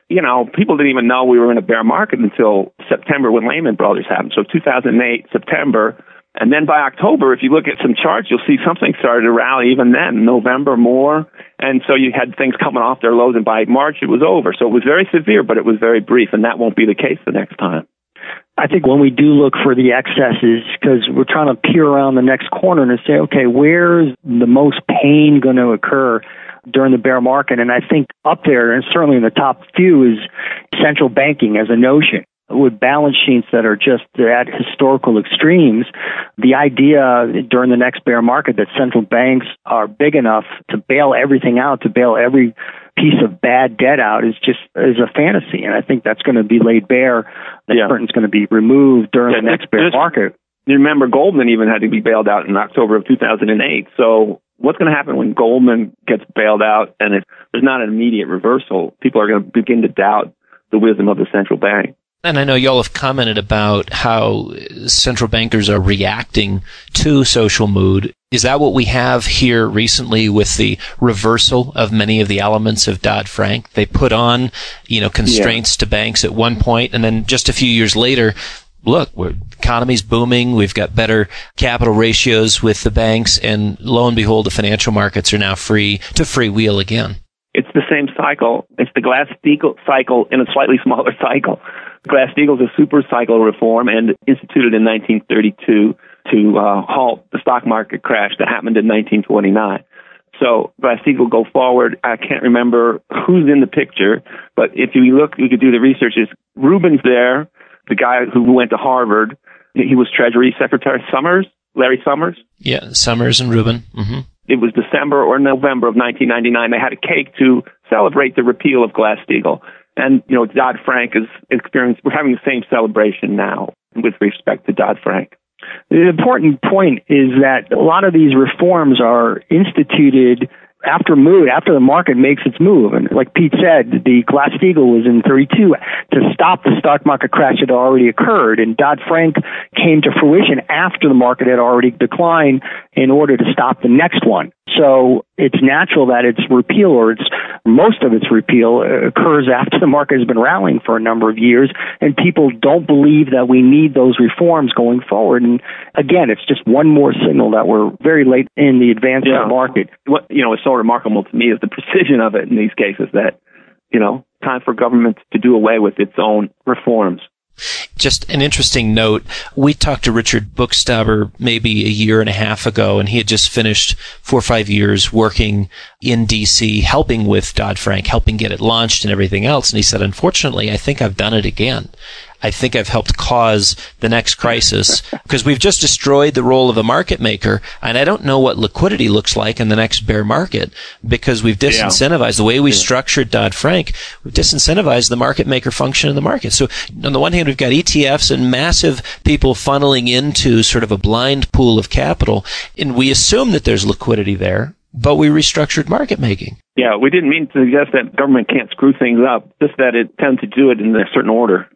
people didn't even know we were in a bear market until September when Lehman Brothers happened. So 2008, September. And then by October, if you look at some charts, you'll see something started to rally even then, November more. And so you had things coming off their lows, and by March it was over. So it was very severe, but it was very brief, and that won't be the case the next time. I think when we do look for the excesses, because we're trying to peer around the next corner and say, okay, where's the most pain going to occur during the bear market? And I think up there, and certainly in the top few, is central banking as a notion. With balance sheets that are just at historical extremes, the idea during the next bear market that central banks are big enough to bail everything out, to bail every piece of bad debt out is a fantasy. And I think that's going to be laid bare. The curtain's going to be removed during the next bear market. You remember Goldman even had to be bailed out in October of 2008. So what's going to happen when Goldman gets bailed out and if there's not an immediate reversal? People are going to begin to doubt the wisdom of the central bank. And I know y'all have commented about how central bankers are reacting to social mood. Is that what we have here recently with the reversal of many of the elements of Dodd-Frank? They put on, constraints to banks at one point, and then just a few years later, look, economy's booming, we've got better capital ratios with the banks, and lo and behold, the financial markets are now free to freewheel again. It's the same cycle. It's the Glass-Steagall cycle in a slightly smaller cycle. Glass-Steagall is a super cycle reform and instituted in 1932 to halt the stock market crash that happened in 1929. So Glass-Steagall go forward. I can't remember who's in the picture, but if you look, you could do the research. Rubin's there, the guy who went to Harvard. He was Treasury Secretary. Larry Summers. Yeah, Summers and Rubin. Mm-hmm. It was December or November of 1999. They had a cake to celebrate the repeal of Glass-Steagall. And, Dodd-Frank we're having the same celebration now with respect to Dodd-Frank. The important point is that a lot of these reforms are instituted after the market makes its move. And like Pete said, the Glass-Steagall was in 32 to stop the stock market crash that had already occurred. And Dodd-Frank came to fruition after the market had already declined in order to stop the next one. So it's natural that its repeal, or most of its repeal, occurs after the market has been rallying for a number of years, and people don't believe that we need those reforms going forward. And again, it's just one more signal that we're very late in the advancement market. What is so remarkable to me is the precision of it in these cases that, time for government to do away with its own reforms. Just an interesting note. We talked to Richard Buchstaber maybe a year and a half ago, and he had just finished 4 or 5 years working in D.C., helping with Dodd-Frank, helping get it launched and everything else. And he said, unfortunately, I think I've done it again. I think I've helped cause the next crisis because we've just destroyed the role of a market maker. And I don't know what liquidity looks like in the next bear market because we've disincentivized the way we structured Dodd-Frank. We've disincentivized the market maker function in the market. So on the one hand, we've got ETFs and massive people funneling into sort of a blind pool of capital. And we assume that there's liquidity there, but we restructured market making. Yeah, we didn't mean to suggest that government can't screw things up, just that it tends to do it in a certain order.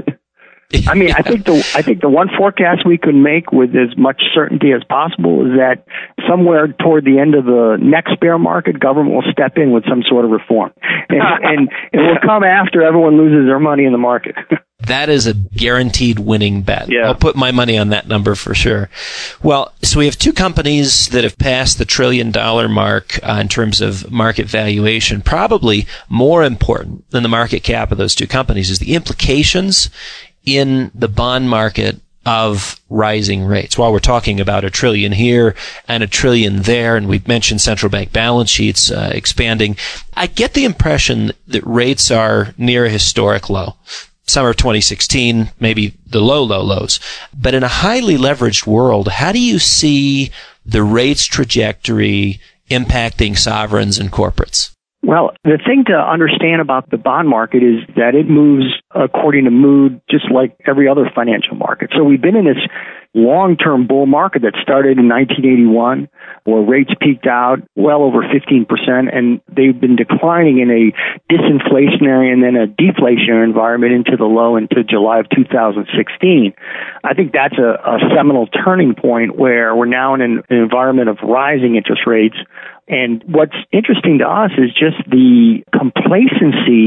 I mean, I think the one forecast we can make with as much certainty as possible is that somewhere toward the end of the next bear market, government will step in with some sort of reform, and it will come after everyone loses their money in the market. That is a guaranteed winning bet. Yeah. I'll put my money on that number for sure. Well, so we have two companies that have passed the $1 trillion mark in terms of market valuation. Probably more important than the market cap of those two companies is the implications in the bond market of rising rates. While we're talking about $1 trillion here and $1 trillion there, and we've mentioned central bank balance sheets expanding, I get the impression that rates are near a historic low. Summer of 2016, maybe the lows. But in a highly leveraged world, how do you see the rates trajectory impacting sovereigns and corporates? Well, the thing to understand about the bond market is that it moves according to mood, just like every other financial market. So we've been in this long-term bull market that started in 1981, where rates peaked out well over 15%, and they've been declining in a disinflationary and then a deflationary environment into the low into July of 2016. I think that's a seminal turning point where we're now in an environment of rising interest rates. And what's interesting to us is just the complacency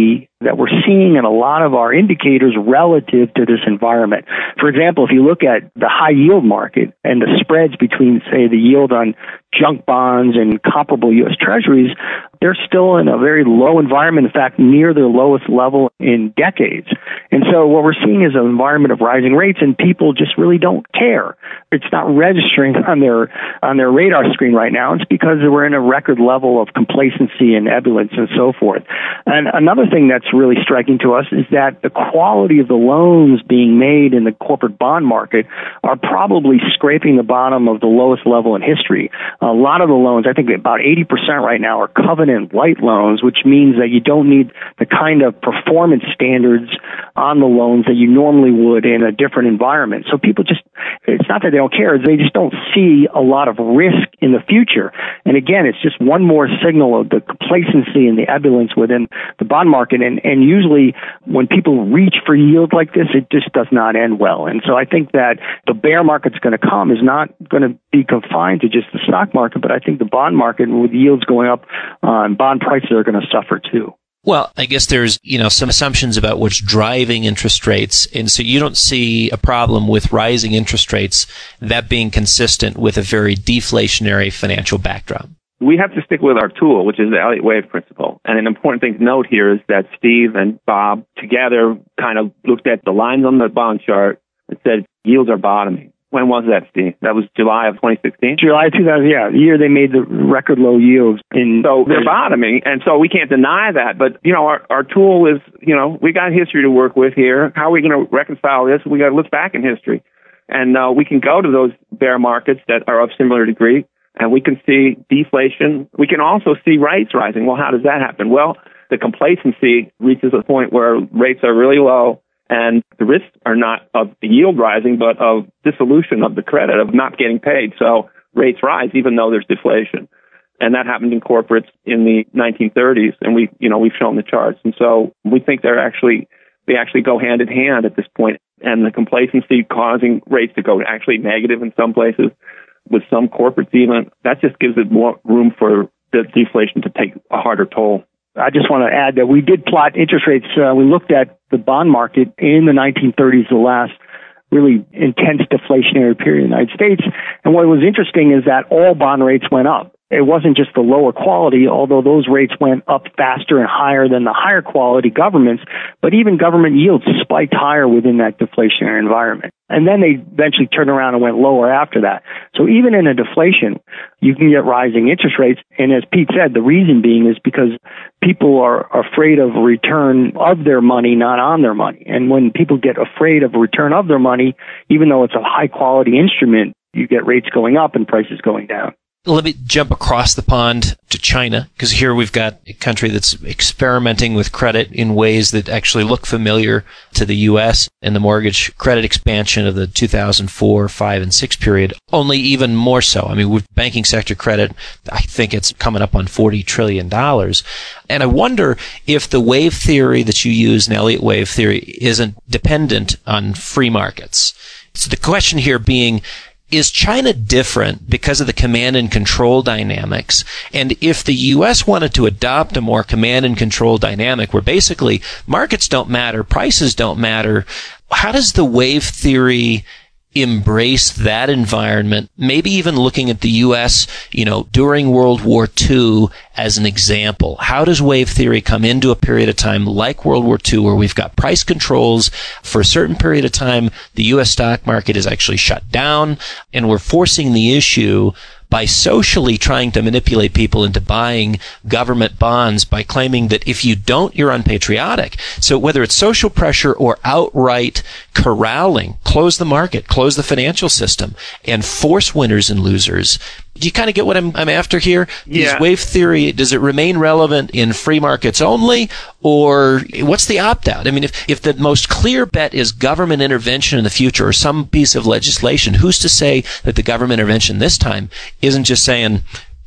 that we're seeing in a lot of our indicators relative to this environment. For example, if you look at the high yield market and the spreads between, say, the yield on junk bonds and comparable U.S. Treasuries, they're still in a very low environment, in fact, near their lowest level in decades. And so what we're seeing is an environment of rising rates, and people just really don't care. It's not registering on their radar screen right now. It's because we're in a record level of complacency and ebullience and so forth. And another thing that's really striking to us is that the quality of the loans being made in the corporate bond market are probably scraping the bottom of the lowest level in history. A lot of the loans, I think about 80% right now, are covenant-light loans, which means that you don't need the kind of performance standards on the loans that you normally would in a different environment. So people just, it's not that they don't care, they just don't see a lot of risk in the future. And again, it's just one more signal of the complacency and the ebullience within the bond market. And usually when people reach for yield like this, it just does not end well. And so I think that the bear market's going to come is not going to be confined to just the stock market, but I think the bond market, with yields going up, bond prices are going to suffer too. Well, I guess there's, some assumptions about what's driving interest rates. And so you don't see a problem with rising interest rates, that being consistent with a very deflationary financial backdrop. We have to stick with our tool, which is the Elliott Wave principle. And an important thing to note here is that Steve and Bob together kind of looked at the lines on the bond chart and said yields are bottoming. When was that, Steve? That was July of 2016? July 2000, yeah. The year they made the record low yields. So they're bottoming, and so we can't deny that. But, our tool is, we got history to work with here. How are we going to reconcile this? We got to look back in history. And we can go to those bear markets that are of similar degree, and we can see deflation. We can also see rates rising. Well, how does that happen? Well, the complacency reaches a point where rates are really low, and the risks are not of the yield rising, but of dissolution of the credit, of not getting paid. So rates rise even though there's deflation. And that happened in corporates in the 1930s, and we've shown the charts. And so we think they actually go hand in hand at this point. And the complacency causing rates to go actually negative in some places, with some corporates even, that just gives it more room for the deflation to take a harder toll. I just want to add that we did plot interest rates. We looked at the bond market in the 1930s, the last really intense deflationary period in the United States. And what was interesting is that all bond rates went up. It wasn't just the lower quality, although those rates went up faster and higher than the higher quality governments, but even government yields spiked higher within that deflationary environment. And then they eventually turned around and went lower after that. So even in a deflation, you can get rising interest rates. And as Pete said, the reason being is because people are afraid of a return of their money, not on their money. And when people get afraid of a return of their money, even though it's a high quality instrument, you get rates going up and prices going down. Let me jump across the pond to China, because here we've got a country that's experimenting with credit in ways that actually look familiar to the U.S. and the mortgage credit expansion of the 2004, 5, and 6 period, only even more so. I mean, with banking sector credit, I think it's coming up on $40 trillion. And I wonder if the wave theory that you use in Elliott Wave theory isn't dependent on free markets. So the question here being, is China different because of the command and control dynamics? And if the U.S. wanted to adopt a more command and control dynamic where basically markets don't matter, prices don't matter, how does the wave theory embrace that environment? Maybe even looking at the U.S., during World War II as an example. How does wave theory come into a period of time like World War II where we've got price controls for a certain period of time, the U.S. stock market is actually shut down, and we're forcing the issue by socially trying to manipulate people into buying government bonds by claiming that if you don't, you're unpatriotic. So whether it's social pressure or outright corralling, close the market, close the financial system, and force winners and losers. Do you kind of get what I'm after here? Yeah. Is wave theory, does it remain relevant in free markets only, or what's the opt-out? I mean, if the most clear bet is government intervention in the future or some piece of legislation, who's to say that the government intervention this time isn't just saying,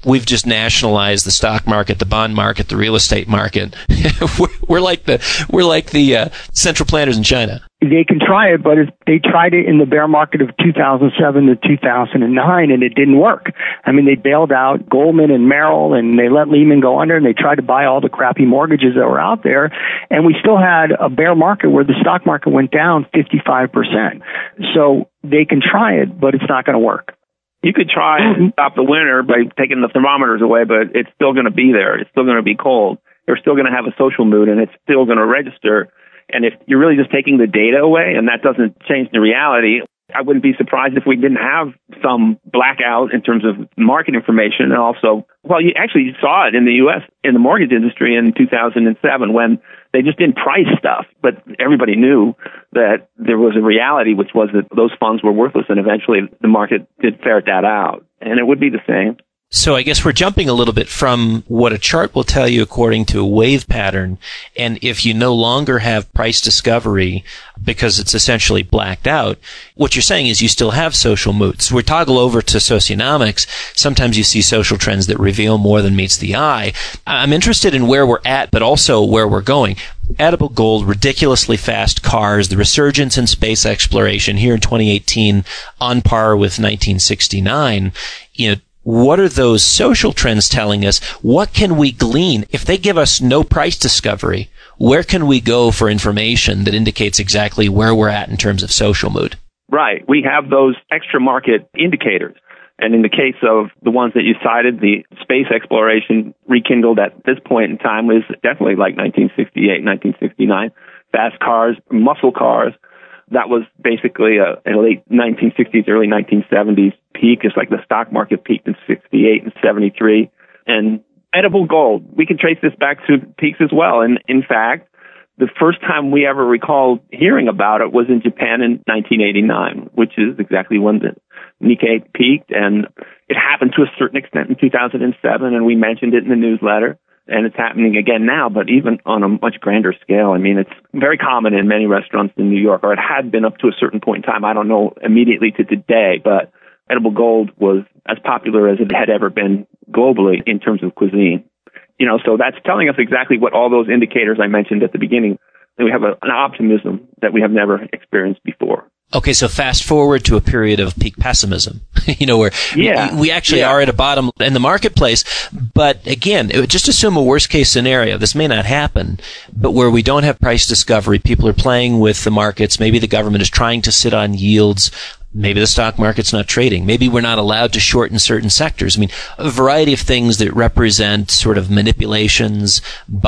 we've just nationalized the stock market, the bond market, the real estate market. we're like the central planners in China. They can try it, but they tried it in the bear market of 2007 to 2009, and it didn't work. I mean, they bailed out Goldman and Merrill, and they let Lehman go under, and they tried to buy all the crappy mortgages that were out there, and we still had a bear market where the stock market went down 55%. So they can try it, but it's not going to work. You could try and stop the winter by taking the thermometers away, but it's still going to be there. It's still going to be cold. They're still going to have a social mood, and it's still going to register. And if you're really just taking the data away, and that doesn't change the reality, I wouldn't be surprised if we didn't have some blackout in terms of market information. And also, well, you actually saw it in the U.S. in the mortgage industry in 2007 when they just didn't price stuff. But everybody knew that there was a reality, which was that those funds were worthless. And eventually the market did ferret that out. And it would be the same. So I guess we're jumping a little bit from what a chart will tell you according to a wave pattern. And if you no longer have price discovery because it's essentially blacked out, what you're saying is you still have social moods. We toggle over to socionomics. Sometimes you see social trends that reveal more than meets the eye. I'm interested in where we're at, but also where we're going. Edible gold, ridiculously fast cars, the resurgence in space exploration here in 2018 on par with 1969. What are those social trends telling us? What can we glean? If they give us no price discovery, where can we go for information that indicates exactly where we're at in terms of social mood? Right. We have those extra market indicators. And in the case of the ones that you cited, the space exploration rekindled at this point in time was definitely like 1968, 1969. Fast cars, muscle cars. That was basically a late 1960s, early 1970s peak, just like the stock market peaked in 68 and 73. And edible gold, we can trace this back to peaks as well. And in fact, the first time we ever recall hearing about it was in Japan in 1989, which is exactly when the Nikkei peaked. And it happened to a certain extent in 2007, and we mentioned it in the newsletter. And it's happening again now, but even on a much grander scale. I mean, it's very common in many restaurants in New York, or it had been up to a certain point in time. I don't know immediately to today, but edible gold was as popular as it had ever been globally in terms of cuisine. So that's telling us exactly what all those indicators I mentioned at the beginning. We have an optimism that we have never experienced before. Okay, so fast forward to a period of peak pessimism, where we actually are at a bottom in the marketplace. But again, just assume a worst case scenario. This may not happen, but where we don't have price discovery, people are playing with the markets. Maybe the government is trying to sit on yields. Maybe the stock market's not trading. Maybe we're not allowed to short in certain sectors. I mean, a variety of things that represent sort of manipulations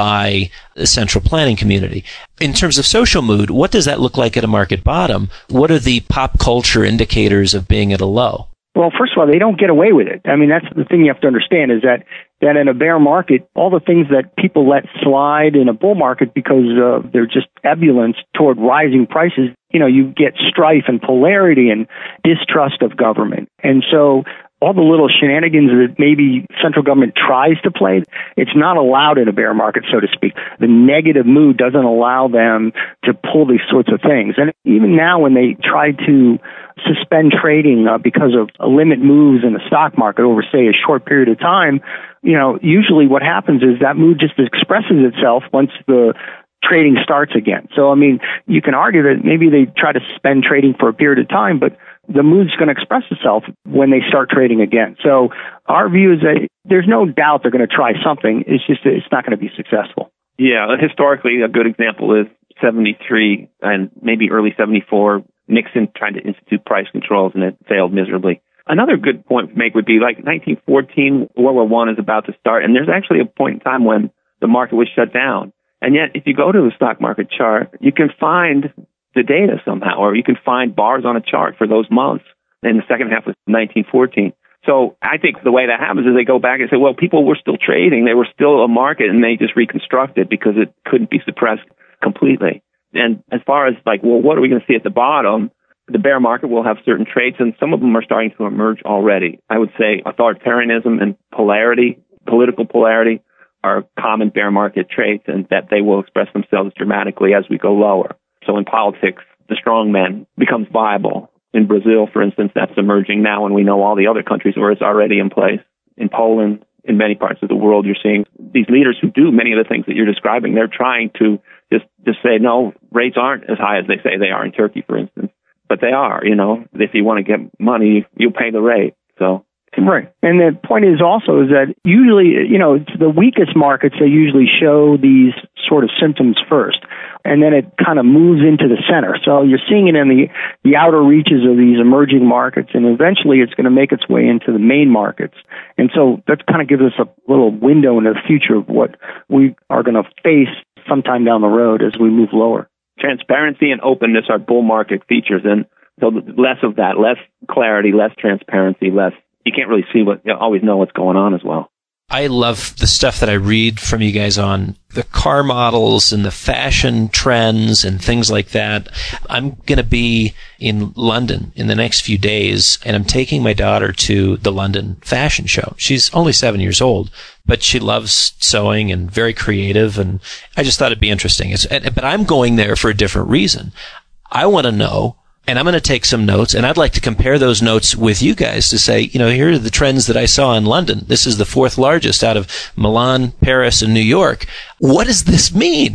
by the central planning community. In terms of social mood, what does that look like at a market bottom? What are the pop culture indicators of being at a low? Well, first of all, they don't get away with it. I mean, that's the thing you have to understand is that in a bear market, all the things that people let slide in a bull market because they're just ebullience toward rising prices, you get strife and polarity and distrust of government. And so all the little shenanigans that maybe central government tries to play, it's not allowed in a bear market, so to speak. The negative mood doesn't allow them to pull these sorts of things. And even now when they try to suspend trading because of limit moves in the stock market over, say, a short period of time, usually what happens is that mood just expresses itself once the trading starts again. So, I mean, you can argue that maybe they try to suspend trading for a period of time, but the mood's going to express itself when they start trading again. So our view is that there's no doubt they're going to try something. It's just that it's not going to be successful. Yeah, historically, a good example is 73 and maybe early 74. Nixon tried to institute price controls, and it failed miserably. Another good point to make would be like 1914, World War I is about to start, and there's actually a point in time when the market was shut down. And yet, if you go to the stock market chart, you can find the data somehow, or you can find bars on a chart for those months in the second half of 1914. So I think the way that happens is they go back and say, well, people were still trading. They were still a market, and they just reconstructed because it couldn't be suppressed completely. And as far as like, well, what are we going to see at the bottom? The bear market will have certain traits, and some of them are starting to emerge already. I would say authoritarianism and polarity, political polarity, are common bear market traits, and that they will express themselves dramatically as we go lower. So in politics, the strong man becomes viable. In Brazil, for instance, that's emerging now, and we know all the other countries where it's already in place. In Poland, in many parts of the world, you're seeing these leaders who do many of the things that you're describing. They're trying to just say, no, rates aren't as high as they say they are in Turkey, for instance. But they are, If you want to get money, you'll pay the rate. So. Right. And the point is also is that usually, it's the weakest markets, they usually show these sort of symptoms first. And then it kind of moves into the center. So you're seeing it in the outer reaches of these emerging markets, and eventually it's going to make its way into the main markets. And so that kind of gives us a little window into the future of what we are going to face sometime down the road as we move lower. Transparency and openness are bull market features. And so less of that, less clarity, less transparency, you can't really always know what's going on as well. I love the stuff that I read from you guys on the car models and the fashion trends and things like that. I'm going to be in London in the next few days, and I'm taking my daughter to the London Fashion Show. She's only 7 years old, but she loves sewing and very creative, and I just thought it'd be interesting. But I'm going there for a different reason. I want to know, and I'm going to take some notes, and I'd like to compare those notes with you guys to say, here are the trends that I saw in London. This is the fourth largest out of Milan, Paris, and New York. What does this mean?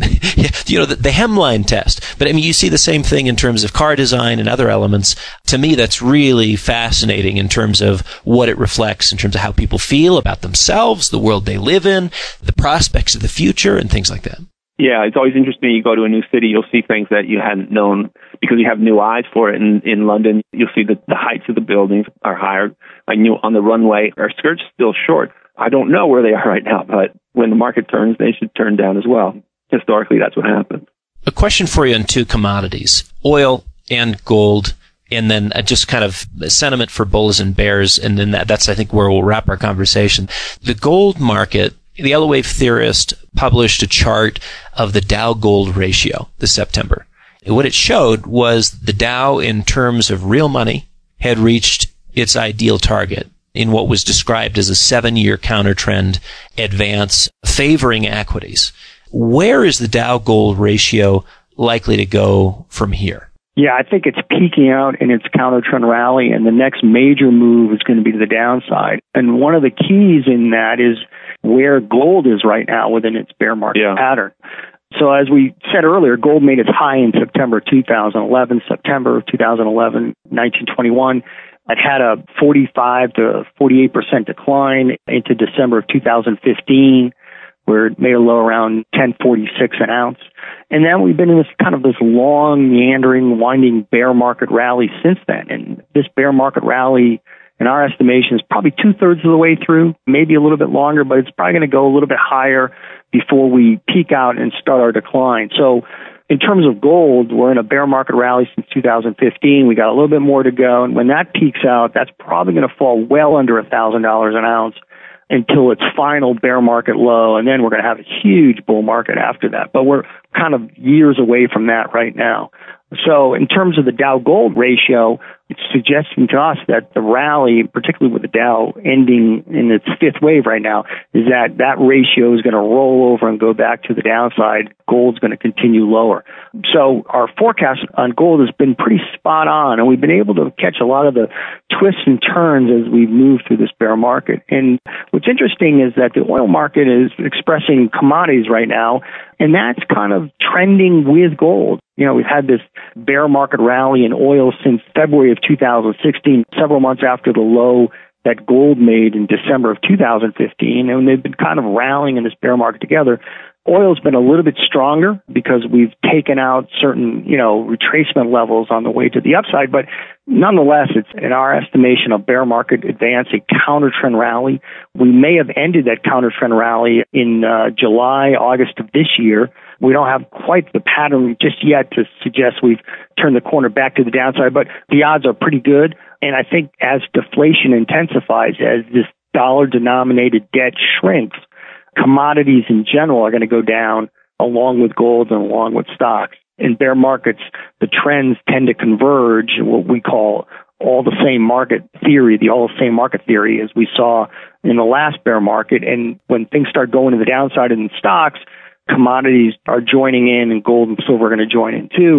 The hemline test. But you see the same thing in terms of car design and other elements. To me, that's really fascinating in terms of what it reflects, in terms of how people feel about themselves, the world they live in, the prospects of the future, and things like that. Yeah, it's always interesting. You go to a new city, you'll see things that you hadn't known because you have new eyes for it. In London, you'll see that the heights of the buildings are higher. On the runway, our skirts still short. I don't know where they are right now, but when the market turns, they should turn down as well. Historically, that's what happens. A question for you on two commodities, oil and gold, and then just kind of sentiment for bulls and bears, and then that's, I think, where we'll wrap our conversation. The gold market, the Yellow Wave theorist published a chart of the Dow gold ratio this September. What it showed was the Dow, in terms of real money, had reached its ideal target in what was described as a 7-year counter-trend advance favoring equities. Where is the Dow gold ratio likely to go from here? Yeah, I think it's peaking out in its counter-trend rally, and the next major move is going to be to the downside. And one of the keys in that is where gold is right now within its bear market pattern. So as we said earlier, gold made its high in September 2011, September 2011, 1921. It had a 45 to 48% decline into December of 2015, where it made a low around 1046 an ounce. And then we've been in this long, meandering, winding bear market rally since then. And this bear market rally, in our estimation, is probably 2/3 of the way through, maybe a little bit longer, but it's probably going to go a little bit higher before we peak out and start our decline. So in terms of gold, we're in a bear market rally since 2015. We got a little bit more to go. And when that peaks out, that's probably going to fall well under $1,000 an ounce until its final bear market low. And then we're going to have a huge bull market after that. But we're kind of years away from that right now. So in terms of the Dow gold ratio, it's suggesting to us that the rally, particularly with the Dow ending in its fifth wave right now, is that ratio is going to roll over and go back to the downside. Gold's going to continue lower. So our forecast on gold has been pretty spot on, and we've been able to catch a lot of the twists and turns as we move through this bear market. And what's interesting is that the oil market is expressing commodities right now, and that's kind of trending with gold. We've had this bear market rally in oil since February of 2016, several months after the low that gold made in December of 2015, and they've been kind of rallying in this bear market together. Oil's been a little bit stronger because we've taken out certain, retracement levels on the way to the upside, but nonetheless, it's, in our estimation, a bear market advance, a counter-trend rally. We may have ended that counter-trend rally in July, August of this year. We don't have quite the pattern just yet to suggest we've turned the corner back to the downside, but the odds are pretty good. And I think as deflation intensifies, as this dollar-denominated debt shrinks, commodities in general are going to go down along with gold and along with stocks. In bear markets, the trends tend to converge, what we call all the same market theory, the all the same market theory as we saw in the last bear market. And when things start going to the downside in stocks, commodities are joining in, and gold and silver are going to join in too.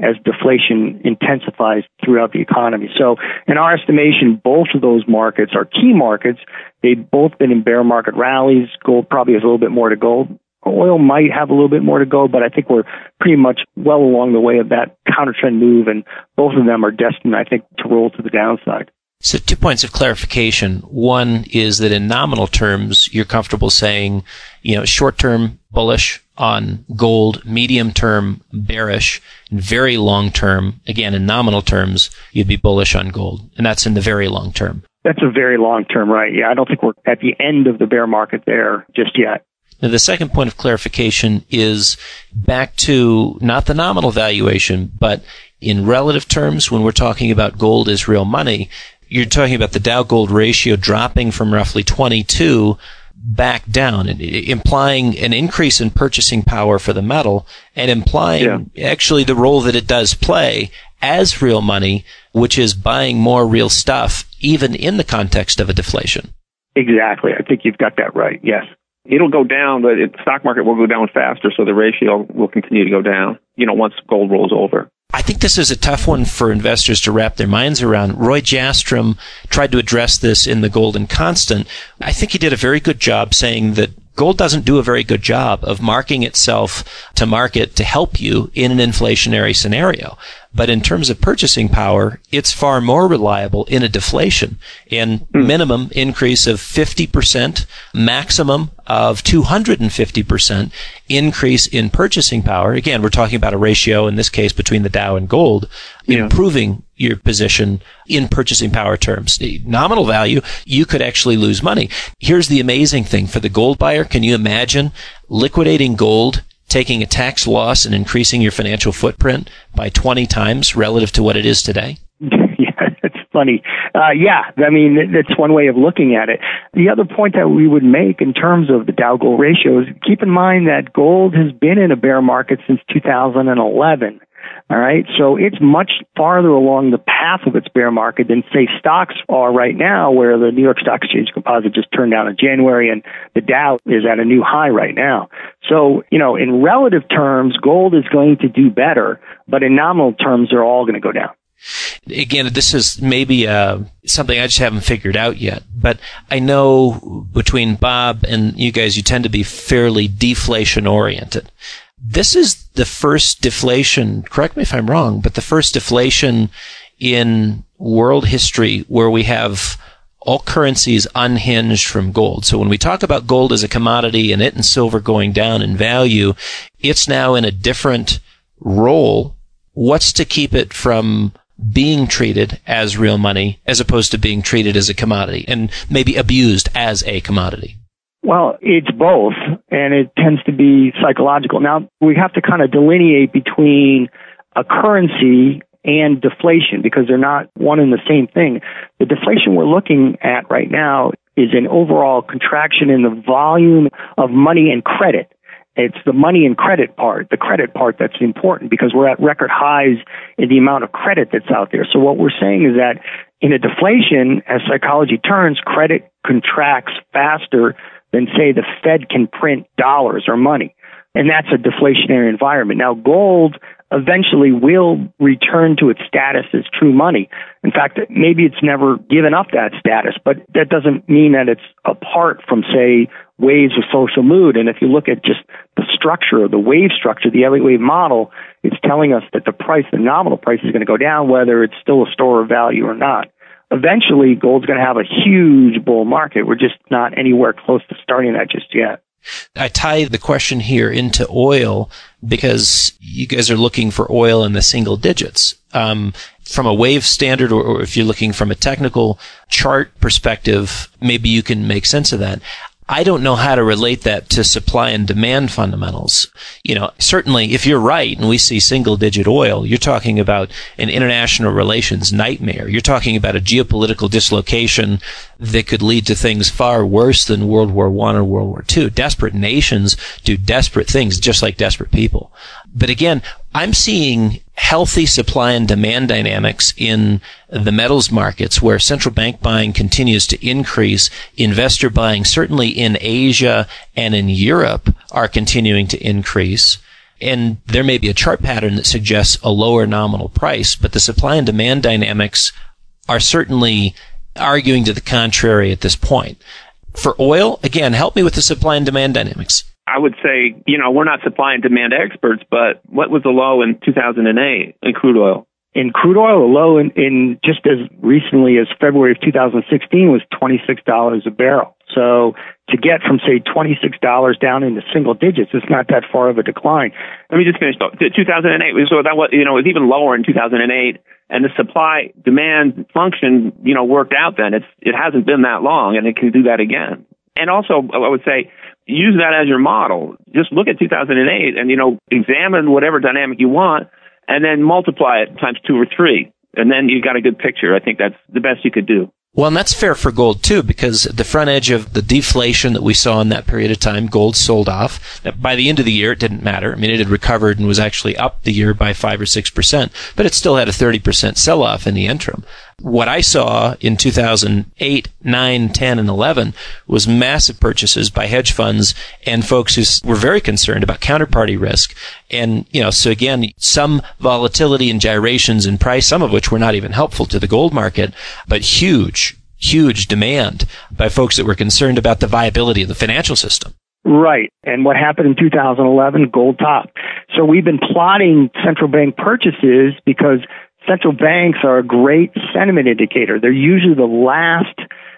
as deflation intensifies throughout the economy. So in our estimation, both of those markets are key markets. They've both been in bear market rallies. Gold probably has a little bit more to go. Oil might have a little bit more to go, but I think we're pretty much well along the way of that counter-trend move, and both of them are destined, I think, to roll to the downside. So 2 points of clarification. One is that in nominal terms, you're comfortable saying, short-term bullish on gold, medium-term bearish, and very long-term, again, in nominal terms, you'd be bullish on gold. And that's in the very long term. That's a very long term, right? Yeah, I don't think we're at the end of the bear market there just yet. Now, the second point of clarification is back to not the nominal valuation, but in relative terms, when we're talking about gold as real money, you're talking about the Dow Gold ratio dropping from roughly 22 back down, implying an increase in purchasing power for the metal and implying actually the role that it does play as real money, which is buying more real stuff, even in the context of a deflation. Exactly. I think you've got that right. Yes. It'll go down, but the stock market will go down faster, so the ratio will continue to go down, once gold rolls over. I think this is a tough one for investors to wrap their minds around. Roy Jastrom tried to address this in The Golden Constant. I think he did a very good job saying that gold doesn't do a very good job of marking itself to market to help you in an inflationary scenario. But in terms of purchasing power, it's far more reliable in a deflation. And minimum increase of 50%, maximum of 250% increase in purchasing power. Again, we're talking about a ratio, in this case, between the Dow and gold, improving your position in purchasing power terms. Nominal value, you could actually lose money. Here's the amazing thing. For the gold buyer, can you imagine liquidating gold, taking a tax loss and increasing your financial footprint by 20 times relative to what it is today? Yeah, that's funny. That's one way of looking at it. The other point that we would make in terms of the Dow Gold ratio is keep in mind that gold has been in a bear market since 2011. All right. So it's much farther along the path of its bear market than, say, stocks are right now, where the New York Stock Exchange Composite just turned down in January and the Dow is at a new high right now. So, in relative terms, gold is going to do better, but in nominal terms, they're all going to go down. Again, this is maybe something I just haven't figured out yet. But I know between Bob and you guys, you tend to be fairly deflation-oriented. This is the first deflation, correct me if I'm wrong, but the first deflation in world history where we have all currencies unhinged from gold. So when we talk about gold as a commodity and it and silver going down in value, it's now in a different role. What's to keep it from being treated as real money as opposed to being treated as a commodity and maybe abused as a commodity? Well, it's both, and it tends to be psychological. Now, we have to kind of delineate between a currency and deflation because they're not one and the same thing. The deflation we're looking at right now is an overall contraction in the volume of money and credit. It's the money and credit part, the credit part that's important because we're at record highs in the amount of credit that's out there. So what we're saying is that in a deflation, as psychology turns, credit contracts faster than, say, the Fed can print dollars or money. And that's a deflationary environment. Now, gold eventually will return to its status as true money. In fact, maybe it's never given up that status, but that doesn't mean that it's apart from, say, waves of social mood. And if you look at just the structure, the wave structure, the Elliott wave model, it's telling us that the price, the nominal price is going to go down, whether it's still a store of value or not. Eventually, gold's going to have a huge bull market. We're just not anywhere close to starting that just yet. I tie the question here into oil because you guys are looking for oil in the single digits. From a wave standard, or if you're looking from a technical chart perspective, maybe you can make sense of that. I don't know how to relate that to supply and demand fundamentals. Certainly if you're right and we see single digit oil, you're talking about an international relations nightmare. You're talking about a geopolitical dislocation that could lead to things far worse than World War I or World War II. Desperate nations do desperate things just like desperate people. But again, I'm seeing healthy supply and demand dynamics in the metals markets where central bank buying continues to increase. Investor buying, certainly in Asia and in Europe, are continuing to increase. And there may be a chart pattern that suggests a lower nominal price, but the supply and demand dynamics are certainly arguing to the contrary at this point. For oil, again, help me with the supply and demand dynamics. I would say, we're not supply and demand experts, but what was the low in 2008 in crude oil? In crude oil, the low in just as recently as February of 2016 was $26 a barrel. So to get from, say, $26 down into single digits, it's not that far of a decline. Let me just finish, though. 2008, so that was, it was even lower in 2008, and the supply-demand function, worked out then. It hasn't been that long, and it can do that again. And also, I would say, use that as your model. Just look at 2008 and, examine whatever dynamic you want, and then multiply it times 2 or 3. And then you've got a good picture. I think that's the best you could do. Well, and that's fair for gold, too, because at the front edge of the deflation that we saw in that period of time, gold sold off. By the end of the year, it didn't matter. I mean, it had recovered and was actually up the year by 5 or 6%, but it still had a 30% sell-off in the interim. What I saw in 2008, 9, 10, and 11 was massive purchases by hedge funds and folks who were very concerned about counterparty risk. And, so again, some volatility and gyrations in price, some of which were not even helpful to the gold market, but huge demand by folks that were concerned about the viability of the financial system. Right. And what happened in 2011, gold topped. So we've been plotting central bank purchases because central banks are a great sentiment indicator. They're usually the last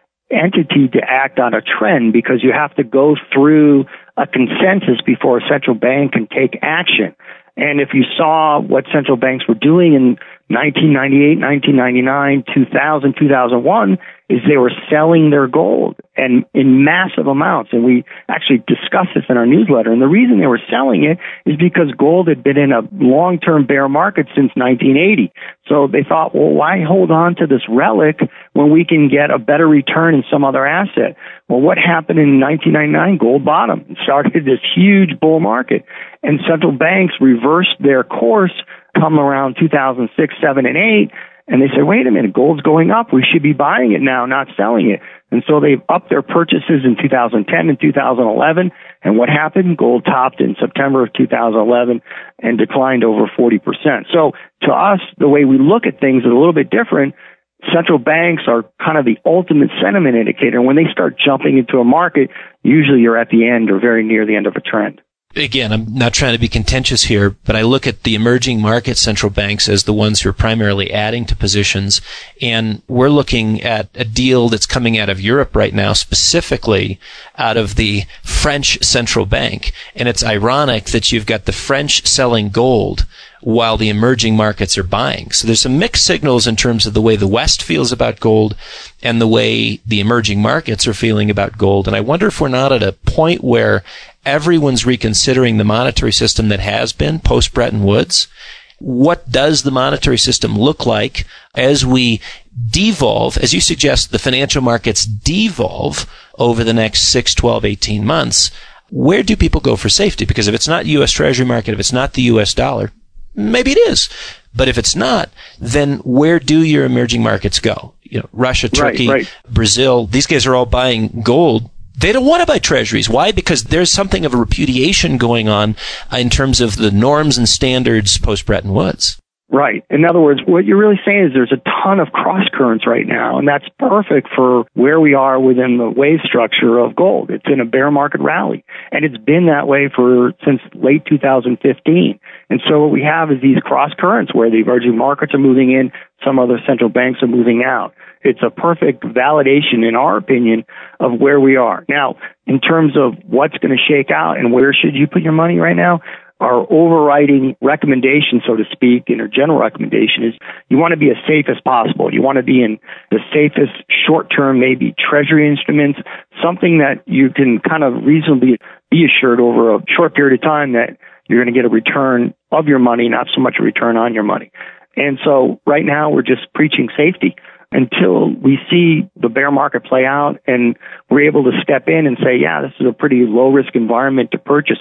entity to act on a trend because you have to go through a consensus before a central bank can take action. And if you saw what central banks were doing in 1998, 1999, 2000, 2001, is they were selling their gold and in massive amounts. And we actually discussed this in our newsletter. And the reason they were selling it is because gold had been in a long-term bear market since 1980. So they thought, well, why hold on to this relic when we can get a better return in some other asset? Well, what happened in 1999? Gold bottomed and started this huge bull market. And central banks reversed their course come around 2006, 7, and 8. And they said, wait a minute, gold's going up. We should be buying it now, not selling it. And so they upped their purchases in 2010 and 2011. And what happened? Gold topped in September of 2011 and declined over 40%. So to us, the way we look at things is a little bit different. Central banks are kind of the ultimate sentiment indicator. When they start jumping into a market, usually you're at the end or very near the end of a trend. Again, I'm not trying to be contentious here, but I look at the emerging market central banks as the ones who are primarily adding to positions. And we're looking at a deal that's coming out of Europe right now, specifically out of the French central bank. And it's ironic that you've got the French selling gold while the emerging markets are buying. So there's some mixed signals in terms of the way the West feels about gold and the way the emerging markets are feeling about gold. And I wonder if we're not at a point where everyone's reconsidering the monetary system that has been post-Bretton Woods. What does the monetary system look like as we devolve, as you suggest, the financial markets devolve over the next 6, 12, 18 months? Where do people go for safety? Because if it's not U.S. Treasury market, if it's not the U.S. dollar, maybe it is. But if it's not, then where do your emerging markets go? Russia, Turkey, Brazil, these guys are all buying gold. They don't want to buy treasuries. Why? Because there's something of a repudiation going on in terms of the norms and standards post-Bretton Woods. Right. In other words, what you're really saying is there's a ton of cross currents right now, and that's perfect for where we are within the wave structure of gold. It's in a bear market rally, and it's been that way since late 2015. And so what we have is these cross currents where the emerging markets are moving in, some other central banks are moving out. It's a perfect validation, in our opinion, of where we are. Now, in terms of what's going to shake out and where should you put your money right now, our overriding recommendation, so to speak, and our general recommendation is you want to be as safe as possible. You want to be in the safest short-term, maybe treasury instruments, something that you can kind of reasonably be assured over a short period of time that you're going to get a return of your money, not so much a return on your money. And so right now we're just preaching safety until we see the bear market play out and we're able to step in and say, yeah, this is a pretty low-risk environment to purchase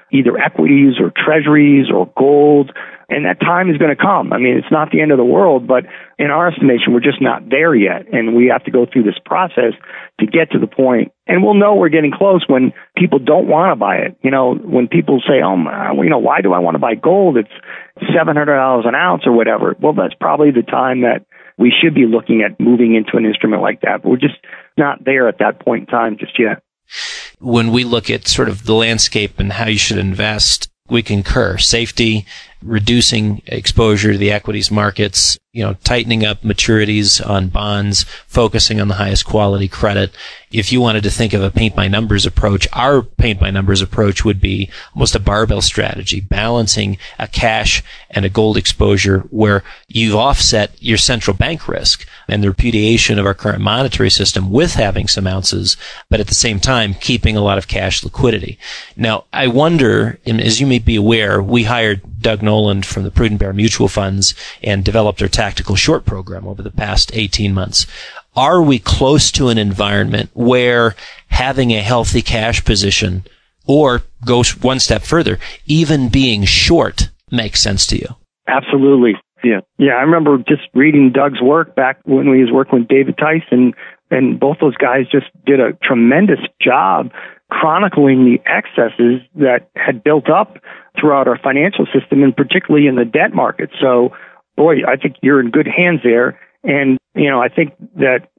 either equities or treasuries or gold. And that time is going to come. I mean, it's not the end of the world, but in our estimation, we're just not there yet. And we have to go through this process to get to the point. And we'll know we're getting close when people don't want to buy it. You know, when people say, why do I want to buy gold? It's $700 an ounce or whatever. Well, that's probably the time that we should be looking at moving into an instrument like that. But we're just not there at that point in time just yet. When we look at sort of the landscape and how you should invest, we concur. Safety, reducing exposure to the equities markets, tightening up maturities on bonds, focusing on the highest quality credit. If you wanted to think of a paint by numbers approach, our paint by numbers approach would be almost a barbell strategy, balancing a cash and a gold exposure where you've offset your central bank risk and the repudiation of our current monetary system with having some ounces, but at the same time keeping a lot of cash liquidity. Now, I wonder, and as you may be aware, we hired Doug Noland from the Prudent Bear Mutual Funds and developed our tactical short program over the past 18 months. Are we close to an environment where having a healthy cash position, or go one step further, even being short makes sense to you? Absolutely. Yeah. I remember just reading Doug's work back when he was working with David Tyson, and both those guys just did a tremendous job chronicling the excesses that had built up throughout our financial system, and particularly in the debt market. So, boy, I think you're in good hands there. And, I think that,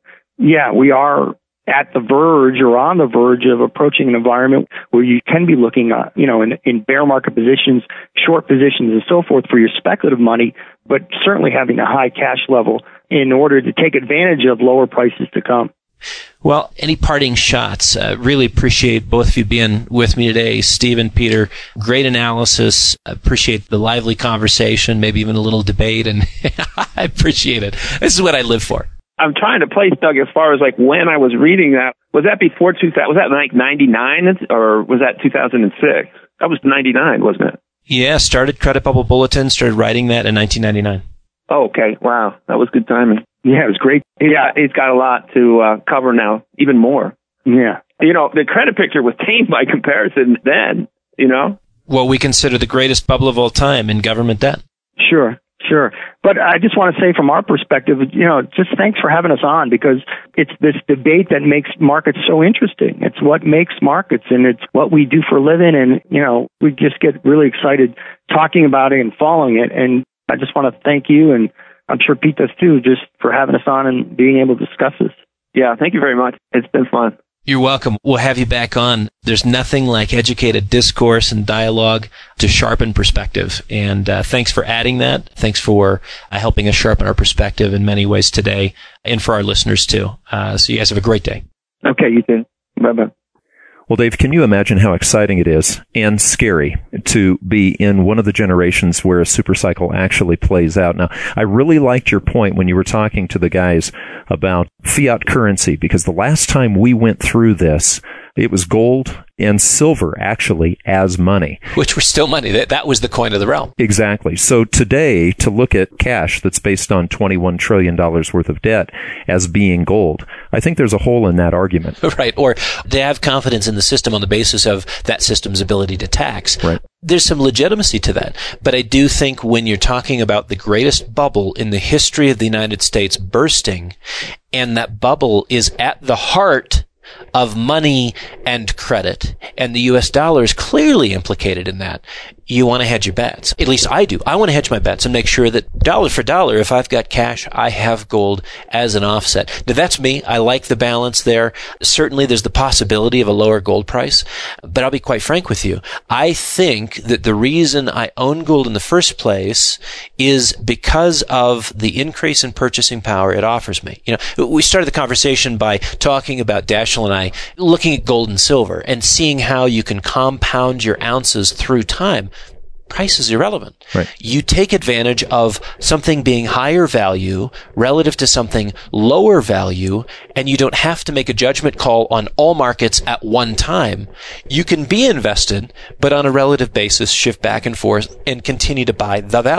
we are at the verge or on the verge of approaching an environment where you can be looking at, in bear market positions, short positions and so forth for your speculative money, but certainly having a high cash level in order to take advantage of lower prices to come. Well, any parting shots? Really appreciate both of you being with me today. Steve and Peter, great analysis. Appreciate the lively conversation, maybe even a little debate, and I appreciate it. This is what I live for. I'm trying to place, Doug, as far as like when I was reading that. Was that before 2000? Was that like 99 or was that 2006? That was 99, wasn't it? Yeah, started Credit Bubble Bulletin, started writing that in 1999. Oh, okay. Wow. That was good timing. Yeah, it was great. Yeah, he's got a lot to cover now, even more. Yeah. The credit picture was tame by comparison then, Well, we consider the greatest bubble of all time in government debt. Sure. But I just want to say from our perspective, just thanks for having us on, because it's this debate that makes markets so interesting. It's what makes markets, and it's what we do for a living. And, we just get really excited talking about it and following it. And I just want to thank you, and I'm sure Pete does too, just for having us on and being able to discuss this. Yeah, thank you very much. It's been fun. You're welcome. We'll have you back on. There's nothing like educated discourse and dialogue to sharpen perspective. And thanks for adding that. Thanks for helping us sharpen our perspective in many ways today, and for our listeners too. So you guys have a great day. Okay, you too. Bye-bye. Well, Dave, can you imagine how exciting it is and scary to be in one of the generations where a supercycle actually plays out? Now, I really liked your point when you were talking to the guys about fiat currency, because the last time we went through this, it was gold and silver actually as money. Which were still money. That was the coin of the realm. Exactly. So today, to look at cash that's based on $21 trillion worth of debt as being gold, I think there's a hole in that argument. Right. Or to have confidence in the system on the basis of that system's ability to tax. Right. There's some legitimacy to that. But I do think when you're talking about the greatest bubble in the history of the United States bursting, and that bubble is at the heart of money and credit, and the U.S. dollar is clearly implicated in that, you want to hedge your bets. At least I do. I want to hedge my bets and make sure that dollar for dollar, if I've got cash, I have gold as an offset. Now, that's me. I like the balance there. Certainly, there's the possibility of a lower gold price, but I'll be quite frank with you. I think that the reason I own gold in the first place is because of the increase in purchasing power it offers me. We started the conversation by talking about Daschle and I looking at gold and silver and seeing how you can compound your ounces through time. Price is irrelevant. Right. You take advantage of something being higher value relative to something lower value, and you don't have to make a judgment call on all markets at one time. You can be invested, but on a relative basis, shift back and forth and continue to buy the value.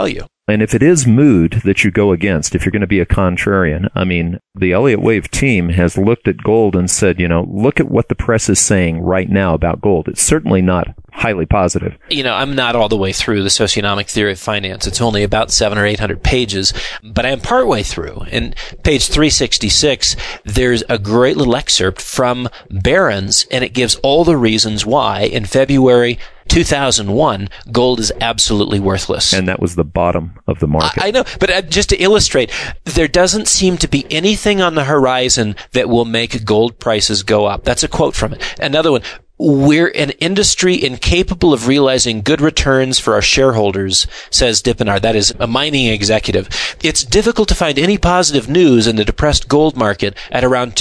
And if it is mood that you go against, if you're going to be a contrarian, I mean, the Elliott Wave team has looked at gold and said, look at what the press is saying right now about gold. It's certainly not highly positive. I'm not all the way through the socioeconomic theory of finance. It's only about 700 or 800 pages, but I am partway through. And page 366, there's a great little excerpt from Barron's, and it gives all the reasons why in February 2001, gold is absolutely worthless. And that was the bottom of the market. I know, but just to illustrate, there doesn't seem to be anything on the horizon that will make gold prices go up. That's a quote from it. Another one. We're an industry incapable of realizing good returns for our shareholders, says Dippenaar. That is a mining executive. It's difficult to find any positive news in the depressed gold market at around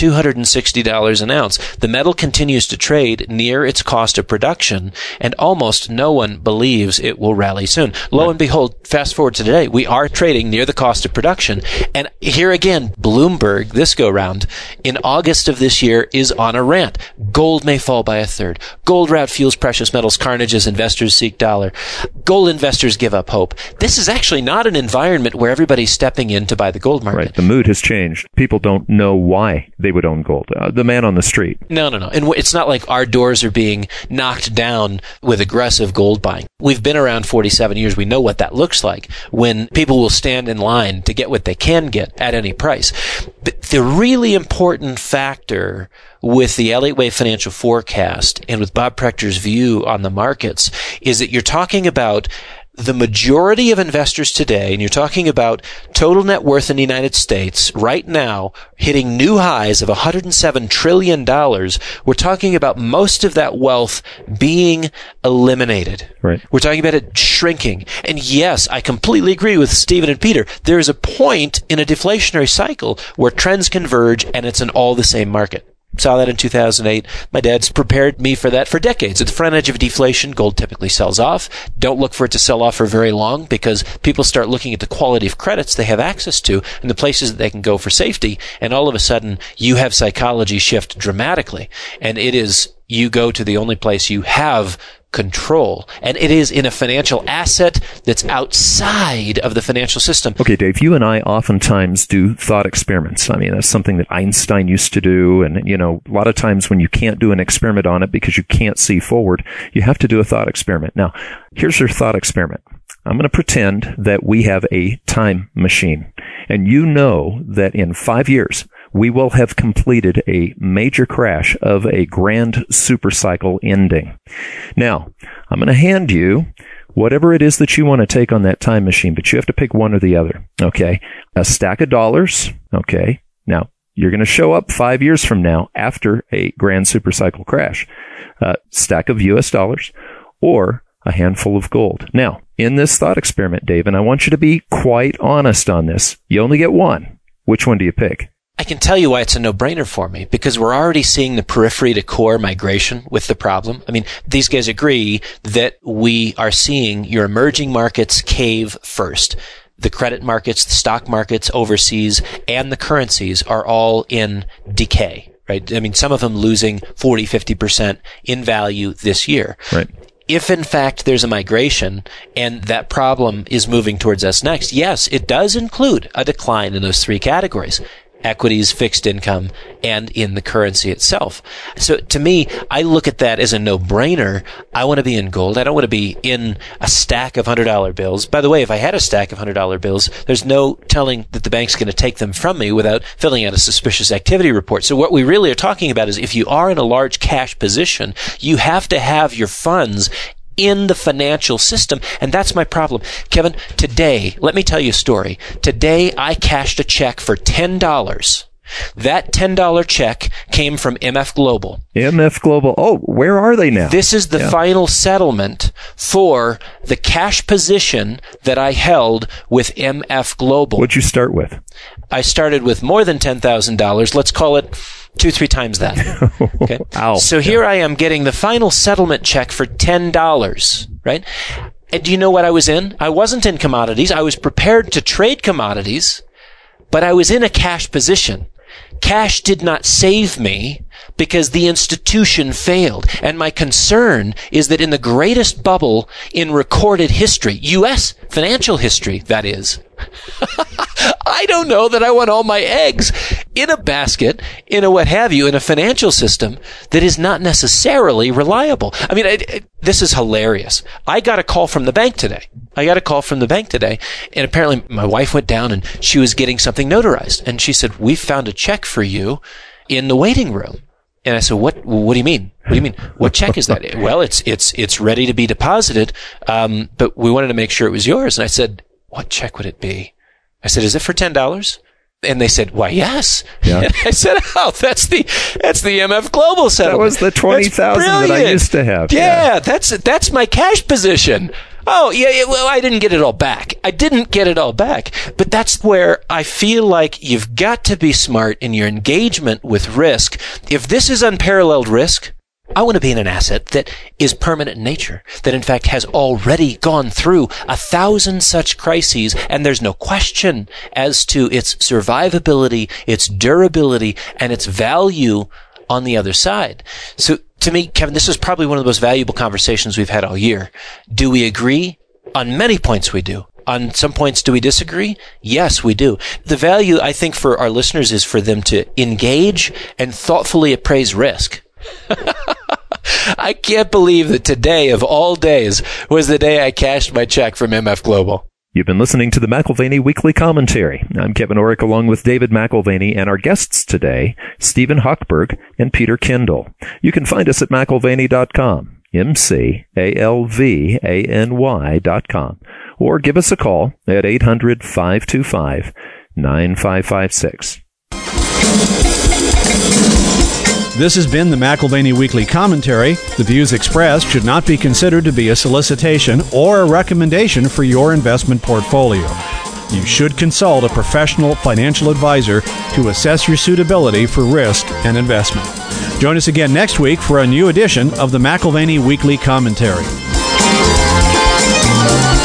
$260 an ounce. The metal continues to trade near its cost of production, and almost no one believes it will rally soon. Lo and behold, fast forward to today, we are trading near the cost of production. And here again, Bloomberg, this go round, in August of this year is on a rant. Gold may fall by a third. Gold rout fuels precious metals carnage as investors seek dollar. Gold investors give up hope. This is actually not an environment where everybody's stepping in to buy the gold market. Right. The mood has changed. People don't know why they would own gold. The man on the street. No. And it's not like our doors are being knocked down with aggressive gold buying. We've been around 47 years. We know what that looks like when people will stand in line to get what they can get at any price. But the really important factor with the Elliott Wave financial forecast and with Bob Prechter's view on the markets is that you're talking about the majority of investors today, and you're talking about total net worth in the United States right now hitting new highs of $107 trillion. We're talking about most of that wealth being eliminated. Right. We're talking about it shrinking. And yes, I completely agree with Stephen and Peter. There is a point in a deflationary cycle where trends converge and it's an all the same market. Saw that in 2008. My dad's prepared me for that for decades. At the front edge of deflation, gold typically sells off. Don't look for it to sell off for very long because people start looking at the quality of credits they have access to and the places that they can go for safety. And all of a sudden, you have psychology shift dramatically. And it is, you go to the only place you have control. And it is in a financial asset that's outside of the financial system. Okay, Dave, you and I oftentimes do thought experiments. I mean, that's something that Einstein used to do. And, a lot of times when you can't do an experiment on it because you can't see forward, you have to do a thought experiment. Now, here's your thought experiment. I'm going to pretend that we have a time machine. And you know that in 5 years, we will have completed a major crash of a grand supercycle ending. Now, I'm going to hand you whatever it is that you want to take on that time machine, but you have to pick one or the other, okay? A stack of dollars, okay? Now, you're going to show up 5 years from now after a grand supercycle crash. A stack of US dollars or a handful of gold. Now, in this thought experiment, Dave, and I want you to be quite honest on this, you only get one. Which one do you pick? I can tell you why it's a no-brainer for me, because we're already seeing the periphery to core migration with the problem. I mean, these guys agree that we are seeing your emerging markets cave first. The credit markets, the stock markets overseas, and the currencies are all in decay, right? I mean, some of them losing 40, 50% in value this year. Right. If in fact there's a migration and that problem is moving towards us next, yes, it does include a decline in those three categories. Equities, fixed income, and in the currency itself. So to me, I look at that as a no-brainer. I want to be in gold. I don't want to be in a stack of $100 bills. By the way, if I had a stack of $100 bills, there's no telling that the bank's going to take them from me without filling out a suspicious activity report. So what we really are talking about is if you are in a large cash position, you have to have your funds in the financial system, and that's my problem. Kevin, today, let me tell you a story. Today, I cashed a check for $10. That $10 check came from MF Global. MF Global. Oh, where are they now? This is the final settlement for the cash position that I held with MF Global. What'd you start with? I started with more than $10,000. Let's call it 2-3 times that. Okay. Ow. So here I am getting the final settlement check for $10, right? And do you know what I was in? I wasn't in commodities. I was prepared to trade commodities, but I was in a cash position. Cash did not save me because the institution failed. And my concern is that in the greatest bubble in recorded history, U.S. financial history, that is, I don't know that I want all my eggs in a basket, in a what have you, in a financial system that is not necessarily reliable. I mean, this is hilarious. I got a call from the bank today. And apparently my wife went down and she was getting something notarized. And she said, "We found a check for you in the waiting room." And I said, What do you mean? What do you mean? What check is that? "Well, it's ready to be deposited. But we wanted to make sure it was yours." And I said, "What check would it be?" I said, "Is it for $10? And they said, "Why, yes." Yeah. And I said, "Oh, that's the MF Global settlement. That was the 20,000 that I used to have." Yeah, that's my cash position. Oh, yeah, well, I didn't get it all back. But that's where I feel like you've got to be smart in your engagement with risk. If this is unparalleled risk, I want to be in an asset that is permanent in nature, that in fact has already gone through 1,000 such crises, and there's no question as to its survivability, its durability, and its value on the other side. So to me, Kevin, this is probably one of the most valuable conversations we've had all year. Do we agree? On many points we do. On some points, do we disagree? Yes, we do. The value, I think, for our listeners is for them to engage and thoughtfully appraise risk. I can't believe that today, of all days, was the day I cashed my check from MF Global. You've been listening to the McAlvany Weekly Commentary. I'm Kevin Orrick along with David McAlvany and our guests today, Stephen Hochberg and Peter Kendall. You can find us at McAlvany.com, McAlvany.com, or give us a call at 800-525-9556. This has been the McAlvany Weekly Commentary. The views expressed should not be considered to be a solicitation or a recommendation for your investment portfolio. You should consult a professional financial advisor to assess your suitability for risk and investment. Join us again next week for a new edition of the McAlvany Weekly Commentary.